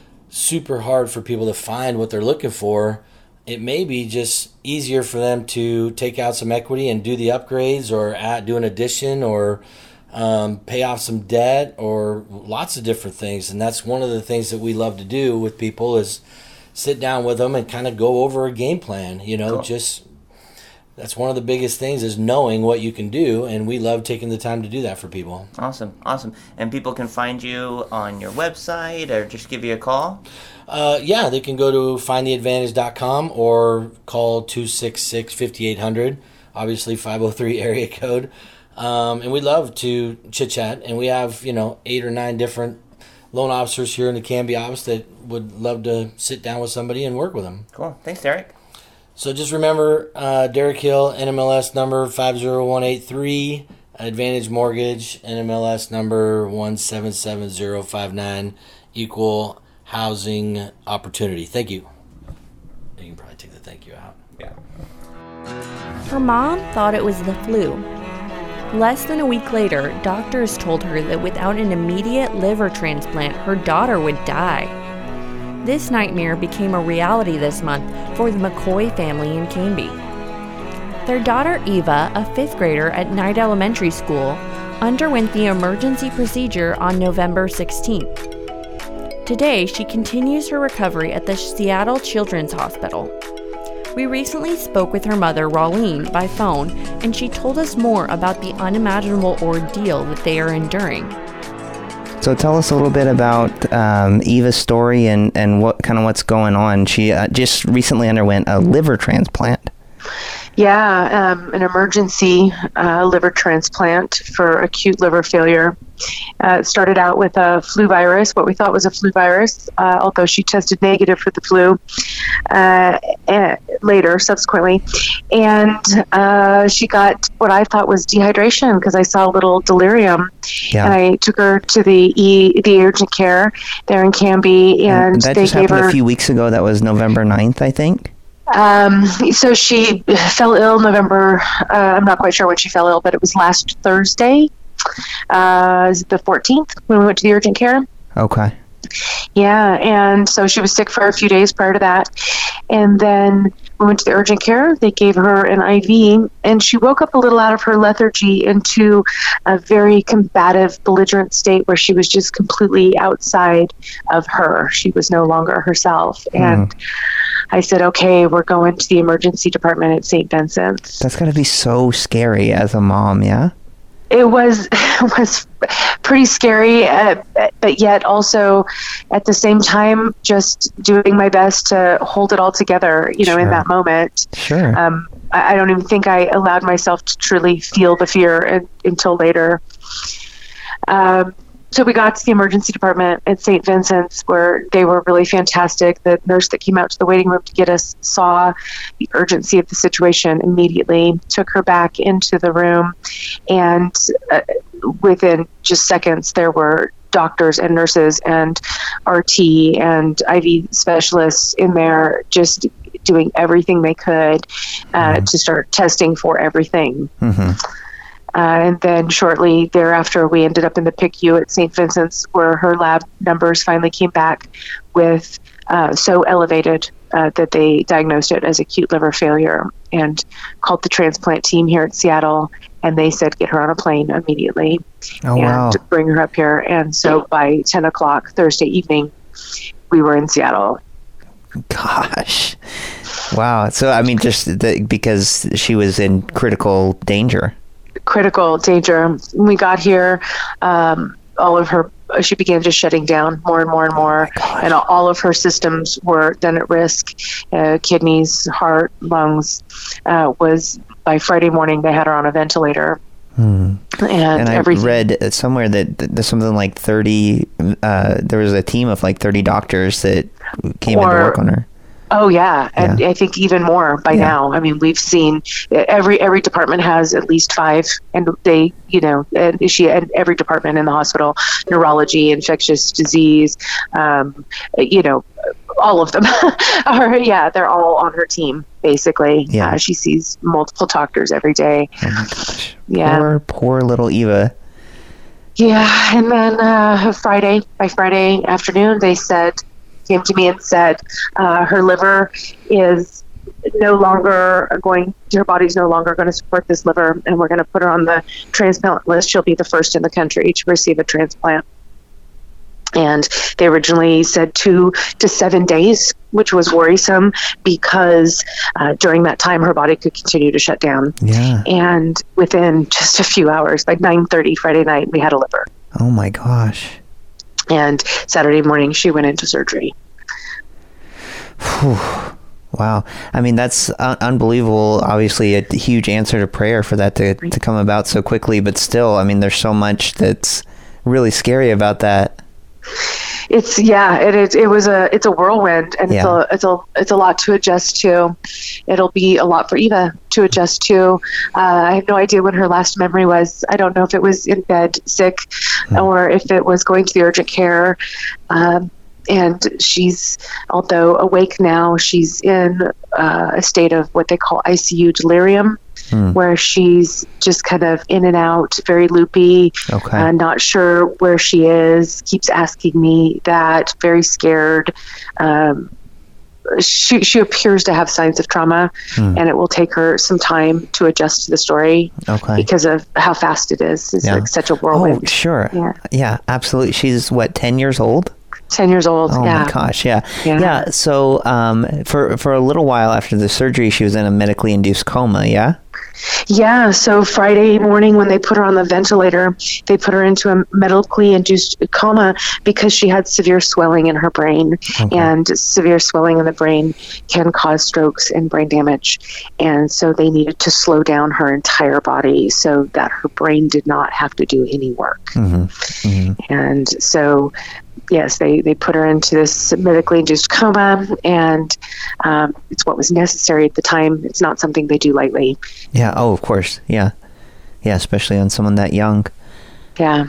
Speaker 15: super hard for people to find what they're looking for. It may be just easier for them to take out some equity and do the upgrades or add, do an addition or um, pay off some debt or lots of different things. And that's one of the things that we love to do with people is sit down with them and kind of go over a game plan. You know,
Speaker 2: Cool.
Speaker 15: just that's one of the biggest things is knowing what you can do. And we love taking the time to do that for people.
Speaker 2: Awesome, awesome. And people can find you on your website or just give you a call?
Speaker 15: Uh, yeah, they can go to find the advantage dot com or call two six six, five eight zero zero, obviously five oh three area code. Um, and we love to chit-chat, and we have, you know, eight or nine different loan officers here in the Canby office that would love to sit down with somebody and work with them.
Speaker 2: Cool. Thanks, Derek.
Speaker 15: So just remember, uh, Derek Hill, N M L S number five zero one eight three, Advantage Mortgage, N M L S number one seven seven zero five nine, equal housing opportunity. Thank you. You can probably take the thank you out.
Speaker 2: Yeah.
Speaker 7: Her mom thought it was the flu. Less than a week later, doctors told her that without an immediate liver transplant, her daughter would die. This nightmare became a reality this month for the McCoy family in Canby. Their daughter Eva, a fifth grader at Knight Elementary School, underwent the emergency procedure on November sixteenth. Today, she continues her recovery at the Seattle Children's Hospital. We recently spoke with her mother, Rawlene, by phone, and she told us more about the unimaginable ordeal that they are enduring.
Speaker 2: So tell us a little bit about um, Eva's story and, and what kind of what's going on. She uh, just recently underwent a liver transplant.
Speaker 16: Yeah, um, an emergency uh, liver transplant for acute liver failure. Uh, it started out with a flu virus, what we thought was a flu virus, uh, although she tested negative for the flu uh, later, subsequently. And uh, she got what I thought was dehydration because I saw a little delirium.
Speaker 2: Yeah.
Speaker 16: And I took her to the e, the urgent care there in Canby, and,
Speaker 2: and that
Speaker 16: they
Speaker 2: just
Speaker 16: gave
Speaker 2: happened
Speaker 16: her
Speaker 2: a few weeks ago. That was November ninth, I think.
Speaker 16: Um, so she fell ill November, uh, I'm not quite sure when she fell ill, but it was last Thursday, uh, the fourteenth, when we went to the urgent care.
Speaker 2: Okay.
Speaker 16: Yeah, and so she was sick for a few days prior to that. And then we went to the urgent care. They gave her an I V, and she woke up a little out of her lethargy into a very combative, belligerent state where she was just completely outside of her. She was no longer herself. Mm. And I said, okay, we're going to the emergency department at Saint Vincent's.
Speaker 2: That's got to be so scary as a mom, yeah?
Speaker 16: It was it was pretty scary, uh, but yet also at the same time just doing my best to hold it all together, you know,
Speaker 2: Sure.
Speaker 16: in that moment.
Speaker 2: Sure.
Speaker 16: Um, I, I don't even think I allowed myself to truly feel the fear in, until later. Um, so we got to the emergency department at Saint Vincent's, where they were really fantastic. The nurse that came out to the waiting room to get us saw the urgency of the situation immediately, took her back into the room, and uh, within just seconds, there were doctors and nurses and R T and I V specialists in there just doing everything they could uh, mm-hmm. to start testing for everything. Mm-hmm. Uh, and then shortly thereafter, we ended up in the P I C U at Saint Vincent's, where her lab numbers finally came back with uh, so elevated uh, that they diagnosed it as acute liver failure and called the transplant team here at Seattle. And they said, get her on a plane immediately
Speaker 2: oh,
Speaker 16: and
Speaker 2: wow.
Speaker 16: bring her up here. And so by ten o'clock Thursday evening, we were in Seattle.
Speaker 2: Gosh. Wow. So, I mean, just the, because she was in critical danger.
Speaker 16: Critical danger. When we got here, um, all of her, she began just shutting down more and more and more, oh and all of her systems were then at risk. Uh, kidneys, heart, lungs. Uh, was by Friday morning they had her on a ventilator.
Speaker 2: Hmm.
Speaker 16: And,
Speaker 2: and I
Speaker 16: everything.
Speaker 2: read somewhere that there's something like thirty. Uh, there was a team of like thirty doctors that came
Speaker 16: or,
Speaker 2: in to work on her.
Speaker 16: Oh yeah, and
Speaker 2: yeah.
Speaker 16: I think even more by yeah. now. I mean, we've seen every every department has at least five, and they, you know, and she and every department in the hospital, neurology, infectious disease, um, you know, all of them are yeah, they're all on her team basically.
Speaker 2: Yeah,
Speaker 16: uh, she sees multiple doctors every day.
Speaker 2: Oh my gosh,
Speaker 16: yeah,
Speaker 2: poor poor little Eva.
Speaker 16: Yeah, and then uh, Friday by Friday afternoon, they said. Came to me and said uh, her liver is no longer going, her body's no longer going to support this liver, and we're going to put her on the transplant list. She'll be the first in the country to receive a transplant. And they originally said two to seven days, which was worrisome because uh, during that time her body could continue to shut down.
Speaker 2: Yeah.
Speaker 16: And within just a few hours, like nine thirty Friday night, we had a liver.
Speaker 2: Oh my gosh.
Speaker 16: And Saturday morning, she went into surgery.
Speaker 2: Whew. Wow. I mean, that's un- unbelievable. Obviously, a huge answer to prayer for that to, to come about so quickly. But still, I mean, there's so much that's really scary about that.
Speaker 16: It's yeah, it is. It was a it's a whirlwind, and
Speaker 2: yeah.
Speaker 16: it's a it's a it's a lot to adjust to. It'll be a lot for Eva to adjust to. Uh, I have no idea when her last memory was. I don't know if it was in bed sick, mm. or if it was going to the urgent care. Um, and she's, although awake now, she's in uh, a state of what they call I C U delirium, mm. where she's just kind of in and out, very loopy, okay. uh, not sure where she is, keeps asking me that, very scared. Um, she she appears to have signs of trauma, mm. and it will take her some time to adjust to the story okay. because of how fast it is. It's yeah. like such a whirlwind.
Speaker 2: Oh, sure.
Speaker 16: Yeah.
Speaker 2: yeah, absolutely. She's, what, ten years old?
Speaker 16: ten years old.
Speaker 2: Oh
Speaker 16: yeah.
Speaker 2: my gosh. Yeah.
Speaker 16: Yeah.
Speaker 2: Yeah. So, um, for, for a little while after the surgery, she was in a medically induced coma. Yeah.
Speaker 16: Yeah. So Friday morning when they put her on the ventilator, they put her into a medically induced coma because she had severe swelling in her brain, okay. and severe swelling in the brain can cause strokes and brain damage. And so they needed to slow down her entire body so that her brain did not have to do any work. Mm-hmm. Mm-hmm. And so yes, they, they put her into this medically induced coma, and um, it's what was necessary at the time. It's not something they do lightly.
Speaker 2: Yeah. Oh, of course. Yeah. Yeah. Especially on someone that young.
Speaker 16: Yeah.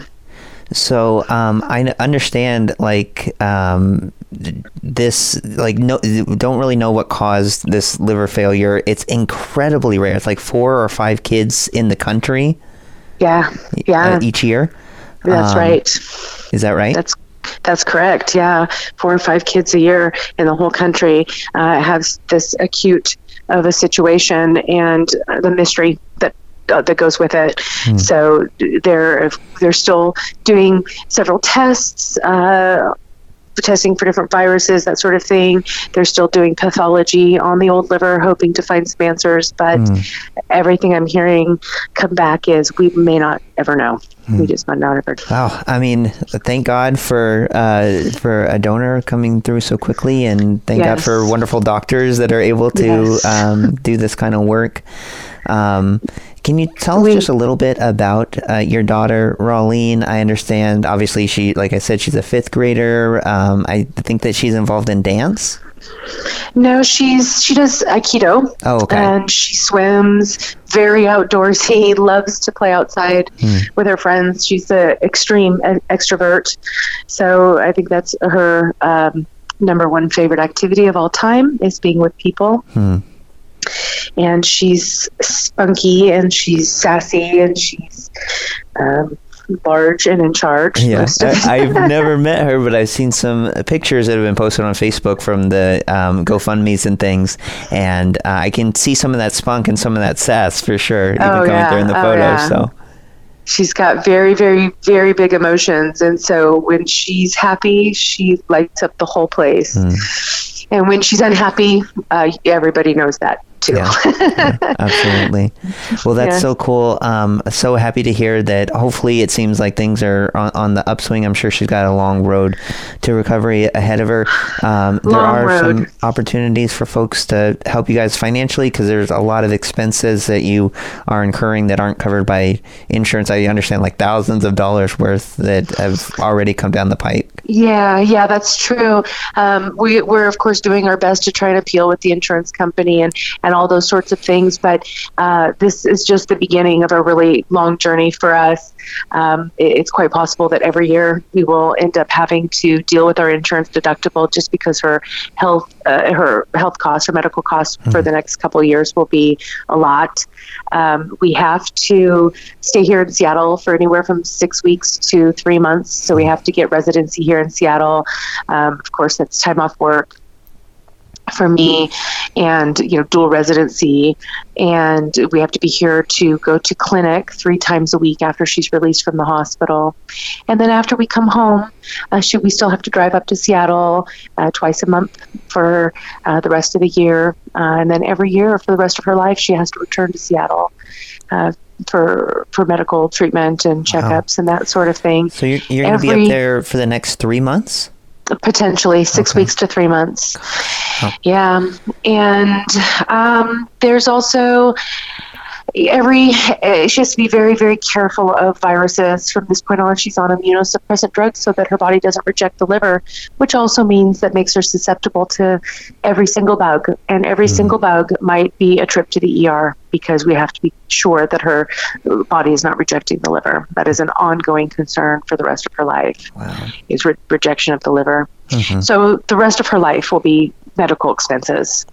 Speaker 2: So um, I understand, like, um, this, like, no, don't really know what caused this liver failure. It's incredibly rare. It's like four or five kids in the country.
Speaker 16: Yeah. Yeah.
Speaker 2: Uh, each year.
Speaker 16: That's um, right.
Speaker 2: Is that right?
Speaker 16: That's That's correct. Yeah. Four or five kids a year in the whole country uh, have this acute of a situation, and uh, the mystery that uh, that goes with it. Hmm. So they're they're still doing several tests, uh, testing for different viruses, that sort of thing. They're still doing pathology on the old liver, hoping to find some answers. But mm. everything I'm hearing come back is we may not ever know. Mm. We just might not ever know.
Speaker 2: Wow. I mean, thank God for uh, for a donor coming through so quickly, and thank yes. God for wonderful doctors that are able to yes. um, do this kind of work. Um, Can you tell us we, just a little bit about uh, your daughter, Rawleen? I understand, obviously, she, like I said, she's a fifth grader. Um, I think that she's involved in dance.
Speaker 16: No, she's she does Aikido.
Speaker 2: Oh, okay.
Speaker 16: And she swims, very outdoorsy, loves to play outside hmm. with her friends. She's an extreme extrovert. So I think that's her um, number one favorite activity of all time, is being with people. Hmm. And she's spunky, and she's sassy, and she's um, large and in charge.
Speaker 2: Yeah, I, I've never met her, but I've seen some pictures that have been posted on Facebook from the um, GoFundMe's and things, and uh, I can see some of that spunk and some of that sass for sure, even
Speaker 16: oh,
Speaker 2: coming
Speaker 16: yeah.
Speaker 2: through in the
Speaker 16: oh,
Speaker 2: photos.
Speaker 16: Yeah.
Speaker 2: So
Speaker 16: she's got very, very, very big emotions, and so when she's happy, she lights up the whole place. Mm. And when she's unhappy, uh, everybody knows that too.
Speaker 2: Yeah, yeah, absolutely. Well, that's yeah. so cool. Um, so happy to hear that. Hopefully it seems like things are on, on the upswing. I'm sure she's got a long road to recovery ahead of her. Um, there are road. some opportunities for folks to help you guys financially, because there's a lot of expenses that you are incurring that aren't covered by insurance. I understand, like thousands of dollars worth that have already come down the pipe.
Speaker 16: Yeah, yeah, that's true. Um, we, we're, of course, doing our best to try and appeal with the insurance company and, and all those sorts of things. But uh, this is just the beginning of a really long journey for us. Um, it, it's quite possible that every year we will end up having to deal with our insurance deductible, just because her health, uh, her health costs, her medical costs mm-hmm. for the next couple of years will be a lot. Um, we have to stay here in Seattle for anywhere from six weeks to three months. So we have to get residency here in Seattle. Um, of course, that's time off work for me, and you know, dual residency, and we have to be here to go to clinic three times a week after she's released from the hospital. And then after we come home, uh, should we still have to drive up to Seattle uh, twice a month for uh, the rest of the year, uh, and then every year for the rest of her life she has to return to Seattle uh, for for medical treatment and checkups. Wow. And that sort of thing.
Speaker 2: So you're, you're going to be up there for the next three months?
Speaker 16: Potentially six okay. weeks to three months. Oh. Yeah. And um, there's also, every uh, she has to be very, very careful of viruses. From this point on, she's on immunosuppressant drugs so that her body doesn't reject the liver, which also means that makes her susceptible to every single bug. And every mm. single bug might be a trip to the E R, because we have to be sure that her body is not rejecting the liver. That is an ongoing concern for the rest of her life, wow. is re- rejection of the liver. Mm-hmm. So the rest of her life will be medical expenses.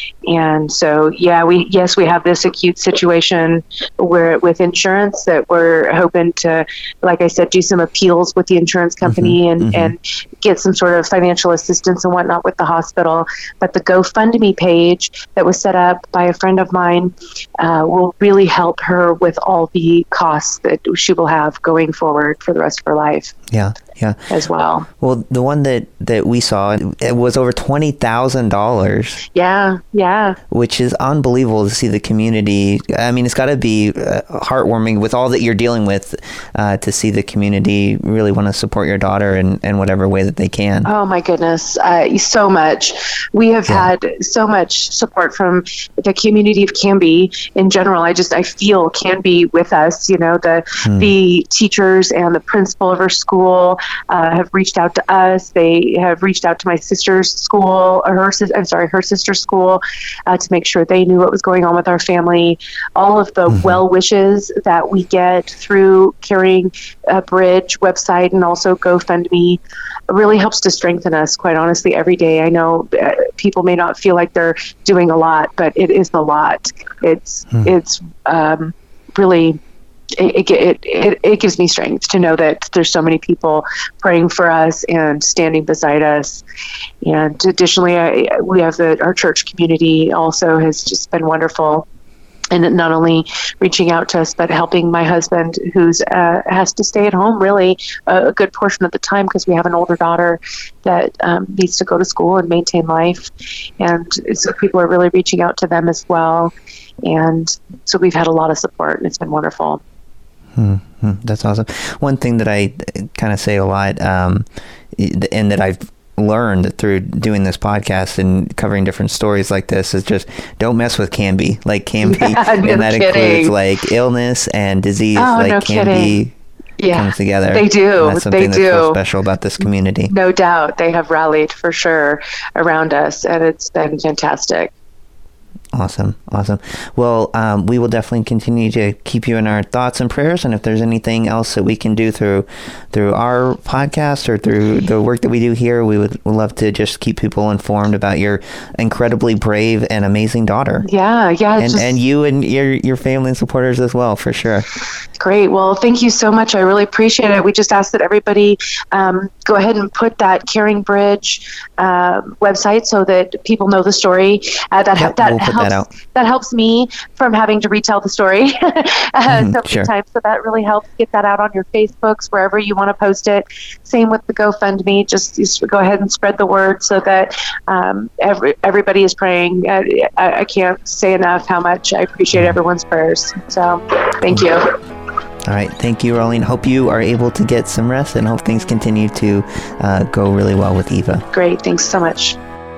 Speaker 16: And so, yeah, we yes, we have this acute situation where with insurance that we're hoping to, like I said, do some appeals with the insurance company mm-hmm, and, mm-hmm. and get some sort of financial assistance and whatnot with the hospital. But the GoFundMe page that was set up by a friend of mine uh, will really help her with all the costs that she will have going forward for the rest of her life.
Speaker 2: Yeah, yeah.
Speaker 16: As well.
Speaker 2: Well, the one that, that we saw, it was over twenty thousand dollars.
Speaker 16: Yeah, yeah.
Speaker 2: Which is unbelievable to see the community. I mean, it's got to be uh, heartwarming with all that you're dealing with uh, to see the community really want to support your daughter in, in whatever way that they can.
Speaker 16: Oh, my goodness. Uh, so much. We have yeah. had so much support from the community of Canby in general. I just, I feel Canby with us. You know, the, hmm. the teachers and the principal of our school Uh, have reached out to us. They have reached out to my sister's school, or her, I'm sorry, her sister's school, uh, to make sure they knew what was going on with our family. All of the mm-hmm. well wishes that we get through Caring uh, Bridge website and also GoFundMe really helps to strengthen us, quite honestly, every day. I know uh, people may not feel like they're doing a lot, but it is a lot. It's, mm. it's um, really... It, it, it, it gives me strength to know that there's so many people praying for us and standing beside us. And additionally, I, we have the, our church community also has just been wonderful. And not only reaching out to us, but helping my husband, who's uh, has to stay at home really a, a good portion of the time because we have an older daughter that um, needs to go to school and maintain life. And so people are really reaching out to them as well. And so we've had a lot of support, and it's been wonderful.
Speaker 2: Mm-hmm. That's awesome. One thing that I kind of say a lot, um, and that I've learned through doing this podcast and covering different stories like this, is just don't mess with Canby. Like Canby, yeah, no and that kidding. includes like illness and disease.
Speaker 16: Oh,
Speaker 2: like
Speaker 16: no
Speaker 2: Canby
Speaker 16: yeah,
Speaker 2: comes together.
Speaker 16: They do.
Speaker 2: And that's something
Speaker 16: they
Speaker 2: that's
Speaker 16: do.
Speaker 2: so special about this community.
Speaker 16: No doubt, they have rallied for sure around us, and it's been fantastic.
Speaker 2: Awesome. Awesome. Well, um, we will definitely continue to keep you in our thoughts and prayers. And if there's anything else that we can do through through our podcast or through the work that we do here, we would love to just keep people informed about your incredibly brave and amazing daughter.
Speaker 16: Yeah. Yeah.
Speaker 2: And,
Speaker 16: just...
Speaker 2: and you and your, your family and supporters as well, for sure.
Speaker 16: Great. Well, thank you so much. I really appreciate it. We just ask that everybody um, go ahead and put that Caring Bridge uh, website so that people know the story. Uh, that
Speaker 2: yep,
Speaker 16: that
Speaker 2: we'll
Speaker 16: helps.
Speaker 2: That, out.
Speaker 16: that helps me from having to retell the story uh,
Speaker 2: mm,
Speaker 16: so many
Speaker 2: sure.
Speaker 16: times. So that really helps. Get that out on your Facebooks, wherever you want to post it. Same with the GoFundMe. Just, just go ahead and spread the word so that um, every, everybody is praying. Uh, I, I can't say enough how much I appreciate everyone's prayers. So thank you.
Speaker 2: All right. Thank you, Rolene. Hope you are able to get some rest and hope things continue to uh, go really well with Eva.
Speaker 16: Great. Thanks so much.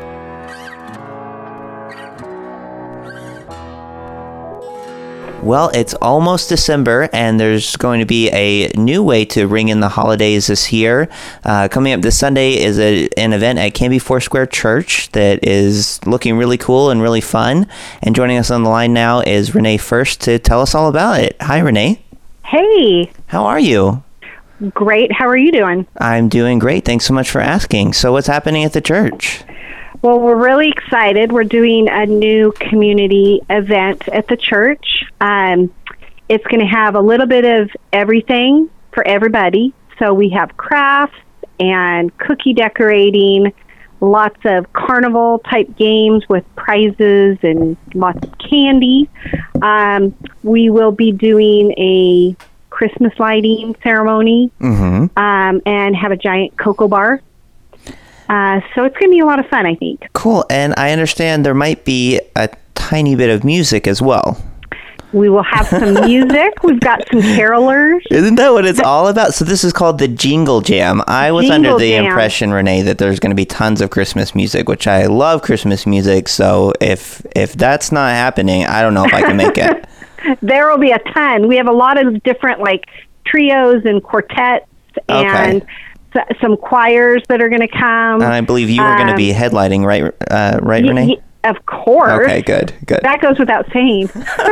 Speaker 2: Well, it's almost December, and there's going to be a new way to ring in the holidays this year. Uh, coming up this Sunday is a, an event at Canby Foursquare Church that is looking really cool and really fun. And joining us on the line now is Renee First to tell us all about it. Hi, Renee.
Speaker 17: Hey.
Speaker 2: How are you?
Speaker 17: Great. How are you doing?
Speaker 2: I'm doing great. Thanks so much for asking. So what's happening at the church?
Speaker 17: Well, we're really excited. We're doing a new community event at the church. Um, it's going to have a little bit of everything for everybody. So we have crafts and cookie decorating, lots of carnival type games with prizes and lots of candy. Um, we will be doing a Christmas lighting ceremony
Speaker 2: mm-hmm.
Speaker 17: um, and have a giant cocoa bar. Uh, so it's going to be a lot of fun, I think.
Speaker 2: Cool. And I understand there might be a tiny bit of music as well.
Speaker 17: We will have some music. We've got some carolers.
Speaker 2: Isn't that what it's all about? So this is called the Jingle Jam. I was
Speaker 17: Jingle
Speaker 2: under the
Speaker 17: Jam.
Speaker 2: impression, Renee, that there's going to be tons of Christmas music, which I love Christmas music. So if if that's not happening, I don't know if I can make it.
Speaker 17: there will be a ton. We have a lot of different like trios and quartets and
Speaker 2: Okay.
Speaker 17: s- some choirs that are going to come.
Speaker 2: And I believe you were going to
Speaker 17: Um,
Speaker 2: be headlining, right? Uh, right,
Speaker 17: y-
Speaker 2: Renee?
Speaker 17: y- of course.
Speaker 2: Okay, good, good.
Speaker 17: That goes without saying.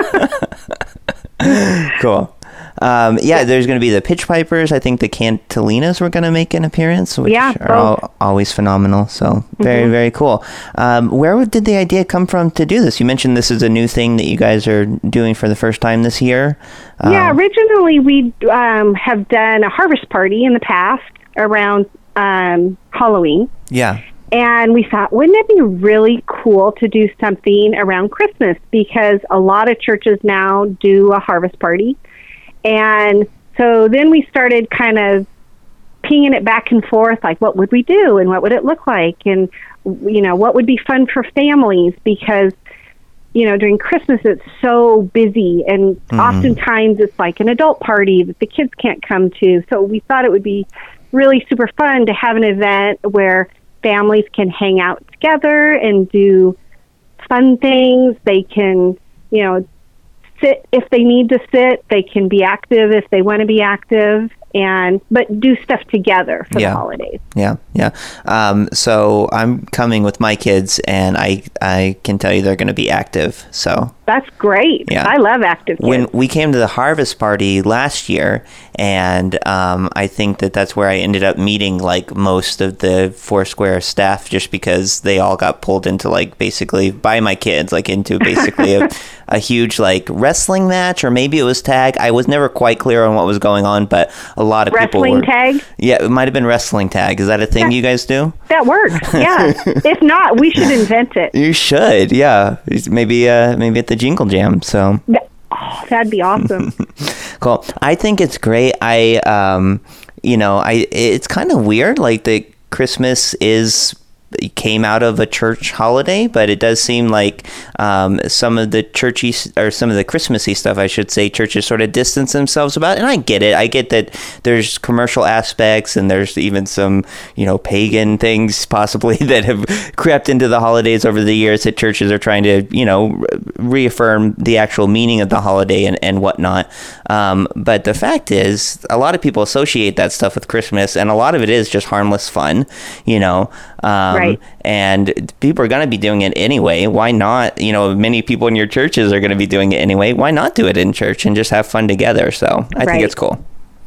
Speaker 2: Cool. Um, yeah, there's going to be the Pitch Pipers. I think the Cantalinas were going to make an appearance, which
Speaker 17: Yeah,
Speaker 2: are
Speaker 17: both.
Speaker 2: all, always phenomenal. So very,
Speaker 17: Mhm.
Speaker 2: very cool. Um, where did the idea come from to do this? You mentioned this is a new thing that you guys are doing for the first time this year.
Speaker 17: Yeah,
Speaker 2: Um,
Speaker 17: originally we um, have done a harvest party in the past around um, Halloween.
Speaker 2: yeah.
Speaker 17: And we thought, wouldn't it be really cool to do something around Christmas? Because a lot of churches now do a harvest party. And so then we started kind of pinging it back and forth, like, what would we do? And what would it look like? And, you know, what would be fun for families? Because, you know, during Christmas, it's so busy. And
Speaker 18: Mhm.
Speaker 17: oftentimes it's like an adult party that the kids can't come to. So we thought it would be really super fun to have an event where families can hang out together and do fun things. They can, you know, sit if they need to sit. They can be active if they want to be active, and but do stuff together for
Speaker 2: Yeah.
Speaker 17: the holidays.
Speaker 2: Yeah, yeah. Um, so I'm coming with my kids, and I I can tell you they're going to be active. So
Speaker 17: That's great.
Speaker 2: Yeah.
Speaker 17: I love active kids.
Speaker 2: when we came to the harvest party last year, and um, I think that that's where I ended up meeting like most of the Foursquare staff, just because they all got pulled into like basically by my kids, like into basically a, a huge like wrestling match, or maybe it was tag. I was never quite clear on what was going on, but a lot of people
Speaker 17: Wrestling
Speaker 2: were.
Speaker 17: tag?
Speaker 2: Yeah, it might have been wrestling tag. Is that a thing you guys do?
Speaker 17: That works. Yeah. If not, we should invent it.
Speaker 2: You should, yeah. Maybe, uh, maybe at the Jingle Jam. So
Speaker 17: Oh, that'd be awesome.
Speaker 2: cool. I think it's great. I, um, you know, I it's kind of weird. Like the Christmas is came out of a church holiday, but it does seem like um, some of the churchy or some of the Christmassy stuff, I should say, churches sort of distance themselves about. And I get it. I get that there's commercial aspects and there's even some, you know, pagan things possibly that have crept into the holidays over the years that churches are trying to, you know, re- reaffirm the actual meaning of the holiday and, and whatnot. Um, but the fact is, a lot of people associate that stuff with Christmas, and a lot of it is just harmless fun, you know. Um,
Speaker 17: Right.
Speaker 2: And people are going to be doing it anyway. Why not? You know, many people in your churches are going to be doing it anyway. Why not do it in church and just have fun together? So I
Speaker 17: Right.
Speaker 2: think it's cool.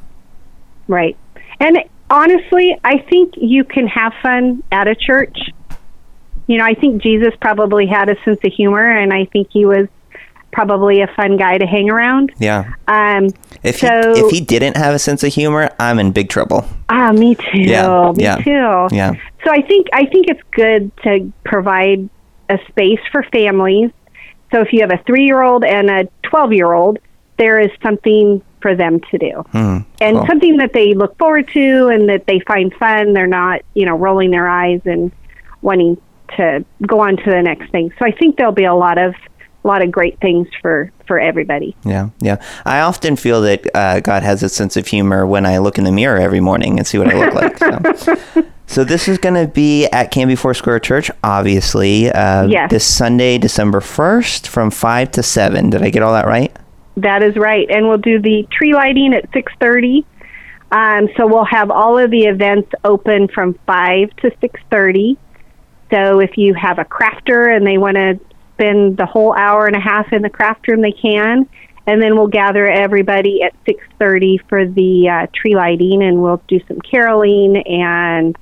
Speaker 17: Right. And honestly, I think you can have fun at a church. You know, I think Jesus probably had a sense of humor, and I think he was probably a fun guy to hang around.
Speaker 2: Yeah.
Speaker 17: Um,
Speaker 2: If
Speaker 17: so,
Speaker 2: he if he didn't have a sense of humor, I'm in big trouble.
Speaker 17: ah, me too.
Speaker 2: Yeah,
Speaker 17: Me
Speaker 2: yeah,
Speaker 17: too.
Speaker 2: yeah.
Speaker 17: So I think I think it's good to provide a space for families. So if you have a three-year-old and a twelve-year-old, there is something for them to do.
Speaker 2: Hmm,
Speaker 17: and
Speaker 2: cool.
Speaker 17: something that they look forward to and that they find fun. They're not, you know, rolling their eyes and wanting to go on to the next thing. So I think there'll be a lot of a lot of great things for, for everybody.
Speaker 2: Yeah, yeah. I often feel that uh, God has a sense of humor when I look in the mirror every morning and see what I look like. So, so this is going to be at Canby Foursquare Church, obviously, uh,
Speaker 17: Yes.
Speaker 2: this Sunday, December first, from five to seven. Did I get all that right?
Speaker 17: That is right. And we'll do the tree lighting at six thirty. Um, so we'll have all of the events open from five to six thirty. So if you have a crafter and they want to spend the whole hour and a half in the craft room, they can. And then we'll gather everybody at six thirty for the uh, tree lighting, and we'll do some caroling and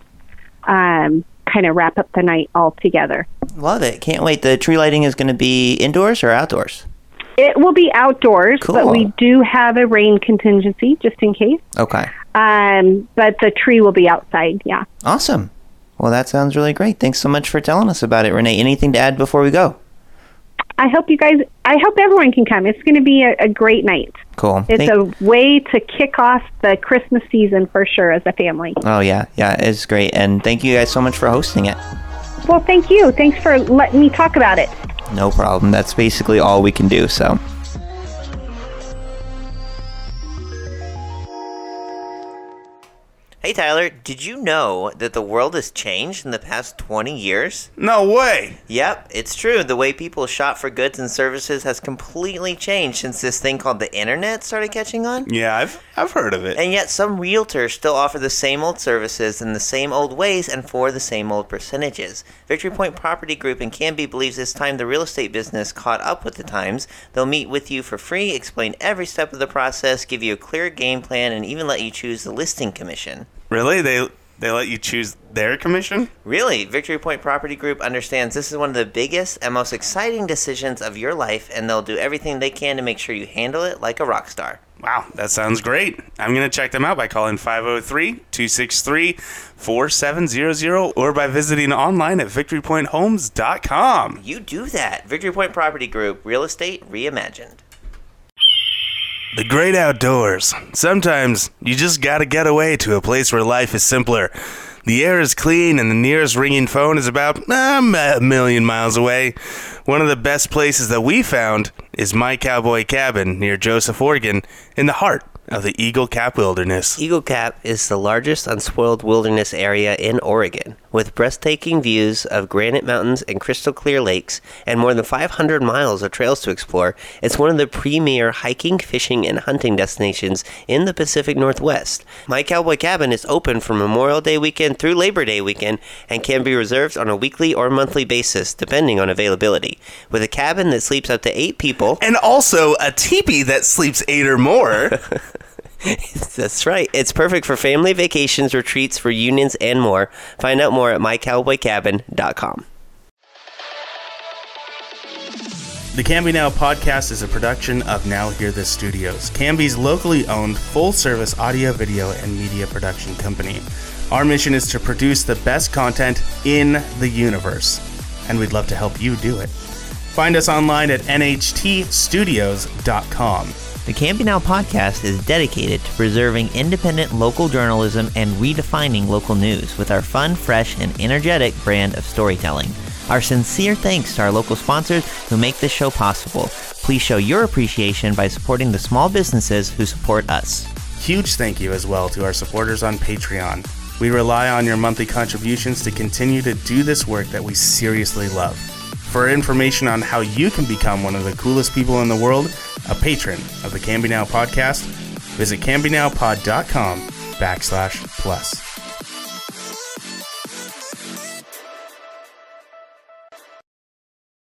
Speaker 17: um, kind of wrap up the night all together.
Speaker 2: Love it. Can't wait. The tree lighting is going to be indoors or outdoors?
Speaker 17: It will be outdoors, but
Speaker 2: Cool.
Speaker 17: we do have a rain contingency just in case.
Speaker 2: Okay.
Speaker 17: Um, but the tree will be outside, yeah.
Speaker 2: Awesome. Well, that sounds really great. Thanks so much for telling us about it, Renee. Anything to add before we go?
Speaker 17: I hope you guys, I hope everyone can come. It's going to be a, a great night.
Speaker 2: Cool.
Speaker 17: It's
Speaker 2: Thank-
Speaker 17: a way to kick off the Christmas season for sure as a family.
Speaker 2: Oh, yeah. Yeah, it's great. And thank you guys so much for hosting it.
Speaker 17: Well, thank you. Thanks for letting me talk about it.
Speaker 2: No problem. That's basically all we can do, so. Hey Tyler, did you know that the world has changed in the past twenty years?
Speaker 1: No way!
Speaker 2: Yep, it's true. The way people shop for goods and services has completely changed since this thing called the internet started catching on.
Speaker 1: Yeah, I've I've heard of it.
Speaker 2: And yet some realtors still offer the same old services in the same old ways and for the same old percentages. Victory Point Property Group in Canby believes it's time the real estate business caught up with the times. They'll meet with you for free, explain every step of the process, give you a clear game plan, and even let you choose the listing commission.
Speaker 1: Really? They they let you choose their commission?
Speaker 2: Really, Victory Point Property Group understands this is one of the biggest and most exciting decisions of your life, and they'll do everything they can to make sure you handle it like a rock star.
Speaker 1: Wow, that sounds great. I'm going to check them out by calling five oh three, two six three, four seven zero zero or by visiting online at victory point homes dot com.
Speaker 2: You do that. Victory Point Property Group, real estate reimagined.
Speaker 1: The great outdoors. Sometimes you just gotta get away to a place where life is simpler. The air is clean and the nearest ringing phone is about um, a million miles away. One of the best places that we found is My Cowboy Cabin near Joseph, Oregon, in the heart of the Eagle Cap Wilderness.
Speaker 2: Eagle Cap is the largest unspoiled wilderness area in Oregon, with breathtaking views of granite mountains and crystal clear lakes, and more than five hundred miles of trails to explore. It's one of the premier hiking, fishing, and hunting destinations in the Pacific Northwest. My Cowboy Cabin is open from Memorial Day weekend through Labor Day weekend and can be reserved on a weekly or monthly basis, depending on availability. With a cabin that sleeps up to eight people,
Speaker 1: and also a teepee that sleeps eight or more.
Speaker 2: That's right. It's perfect for family vacations, retreats, reunions, and more. Find out more at my cowboy cabin dot com.
Speaker 1: The Canby Now podcast is a production of Now Hear This Studios, Canby's locally owned full-service audio, video, and media production company. Our mission is to produce the best content in the universe, and we'd love to help you do it. Find us online at N H T studios dot com.
Speaker 2: The Canby Now podcast is dedicated to preserving independent local journalism and redefining local news with our fun, fresh, and energetic brand of storytelling. Our sincere thanks to our local sponsors who make this show possible. Please show your appreciation by supporting the small businesses who support us.
Speaker 1: Huge thank you as well to our supporters on Patreon. We rely on your monthly contributions to continue to do this work that we seriously love. For information on how you can become one of the coolest people in the world, a patron of the Canby Now podcast, visit canby now pod dot com backslash plus.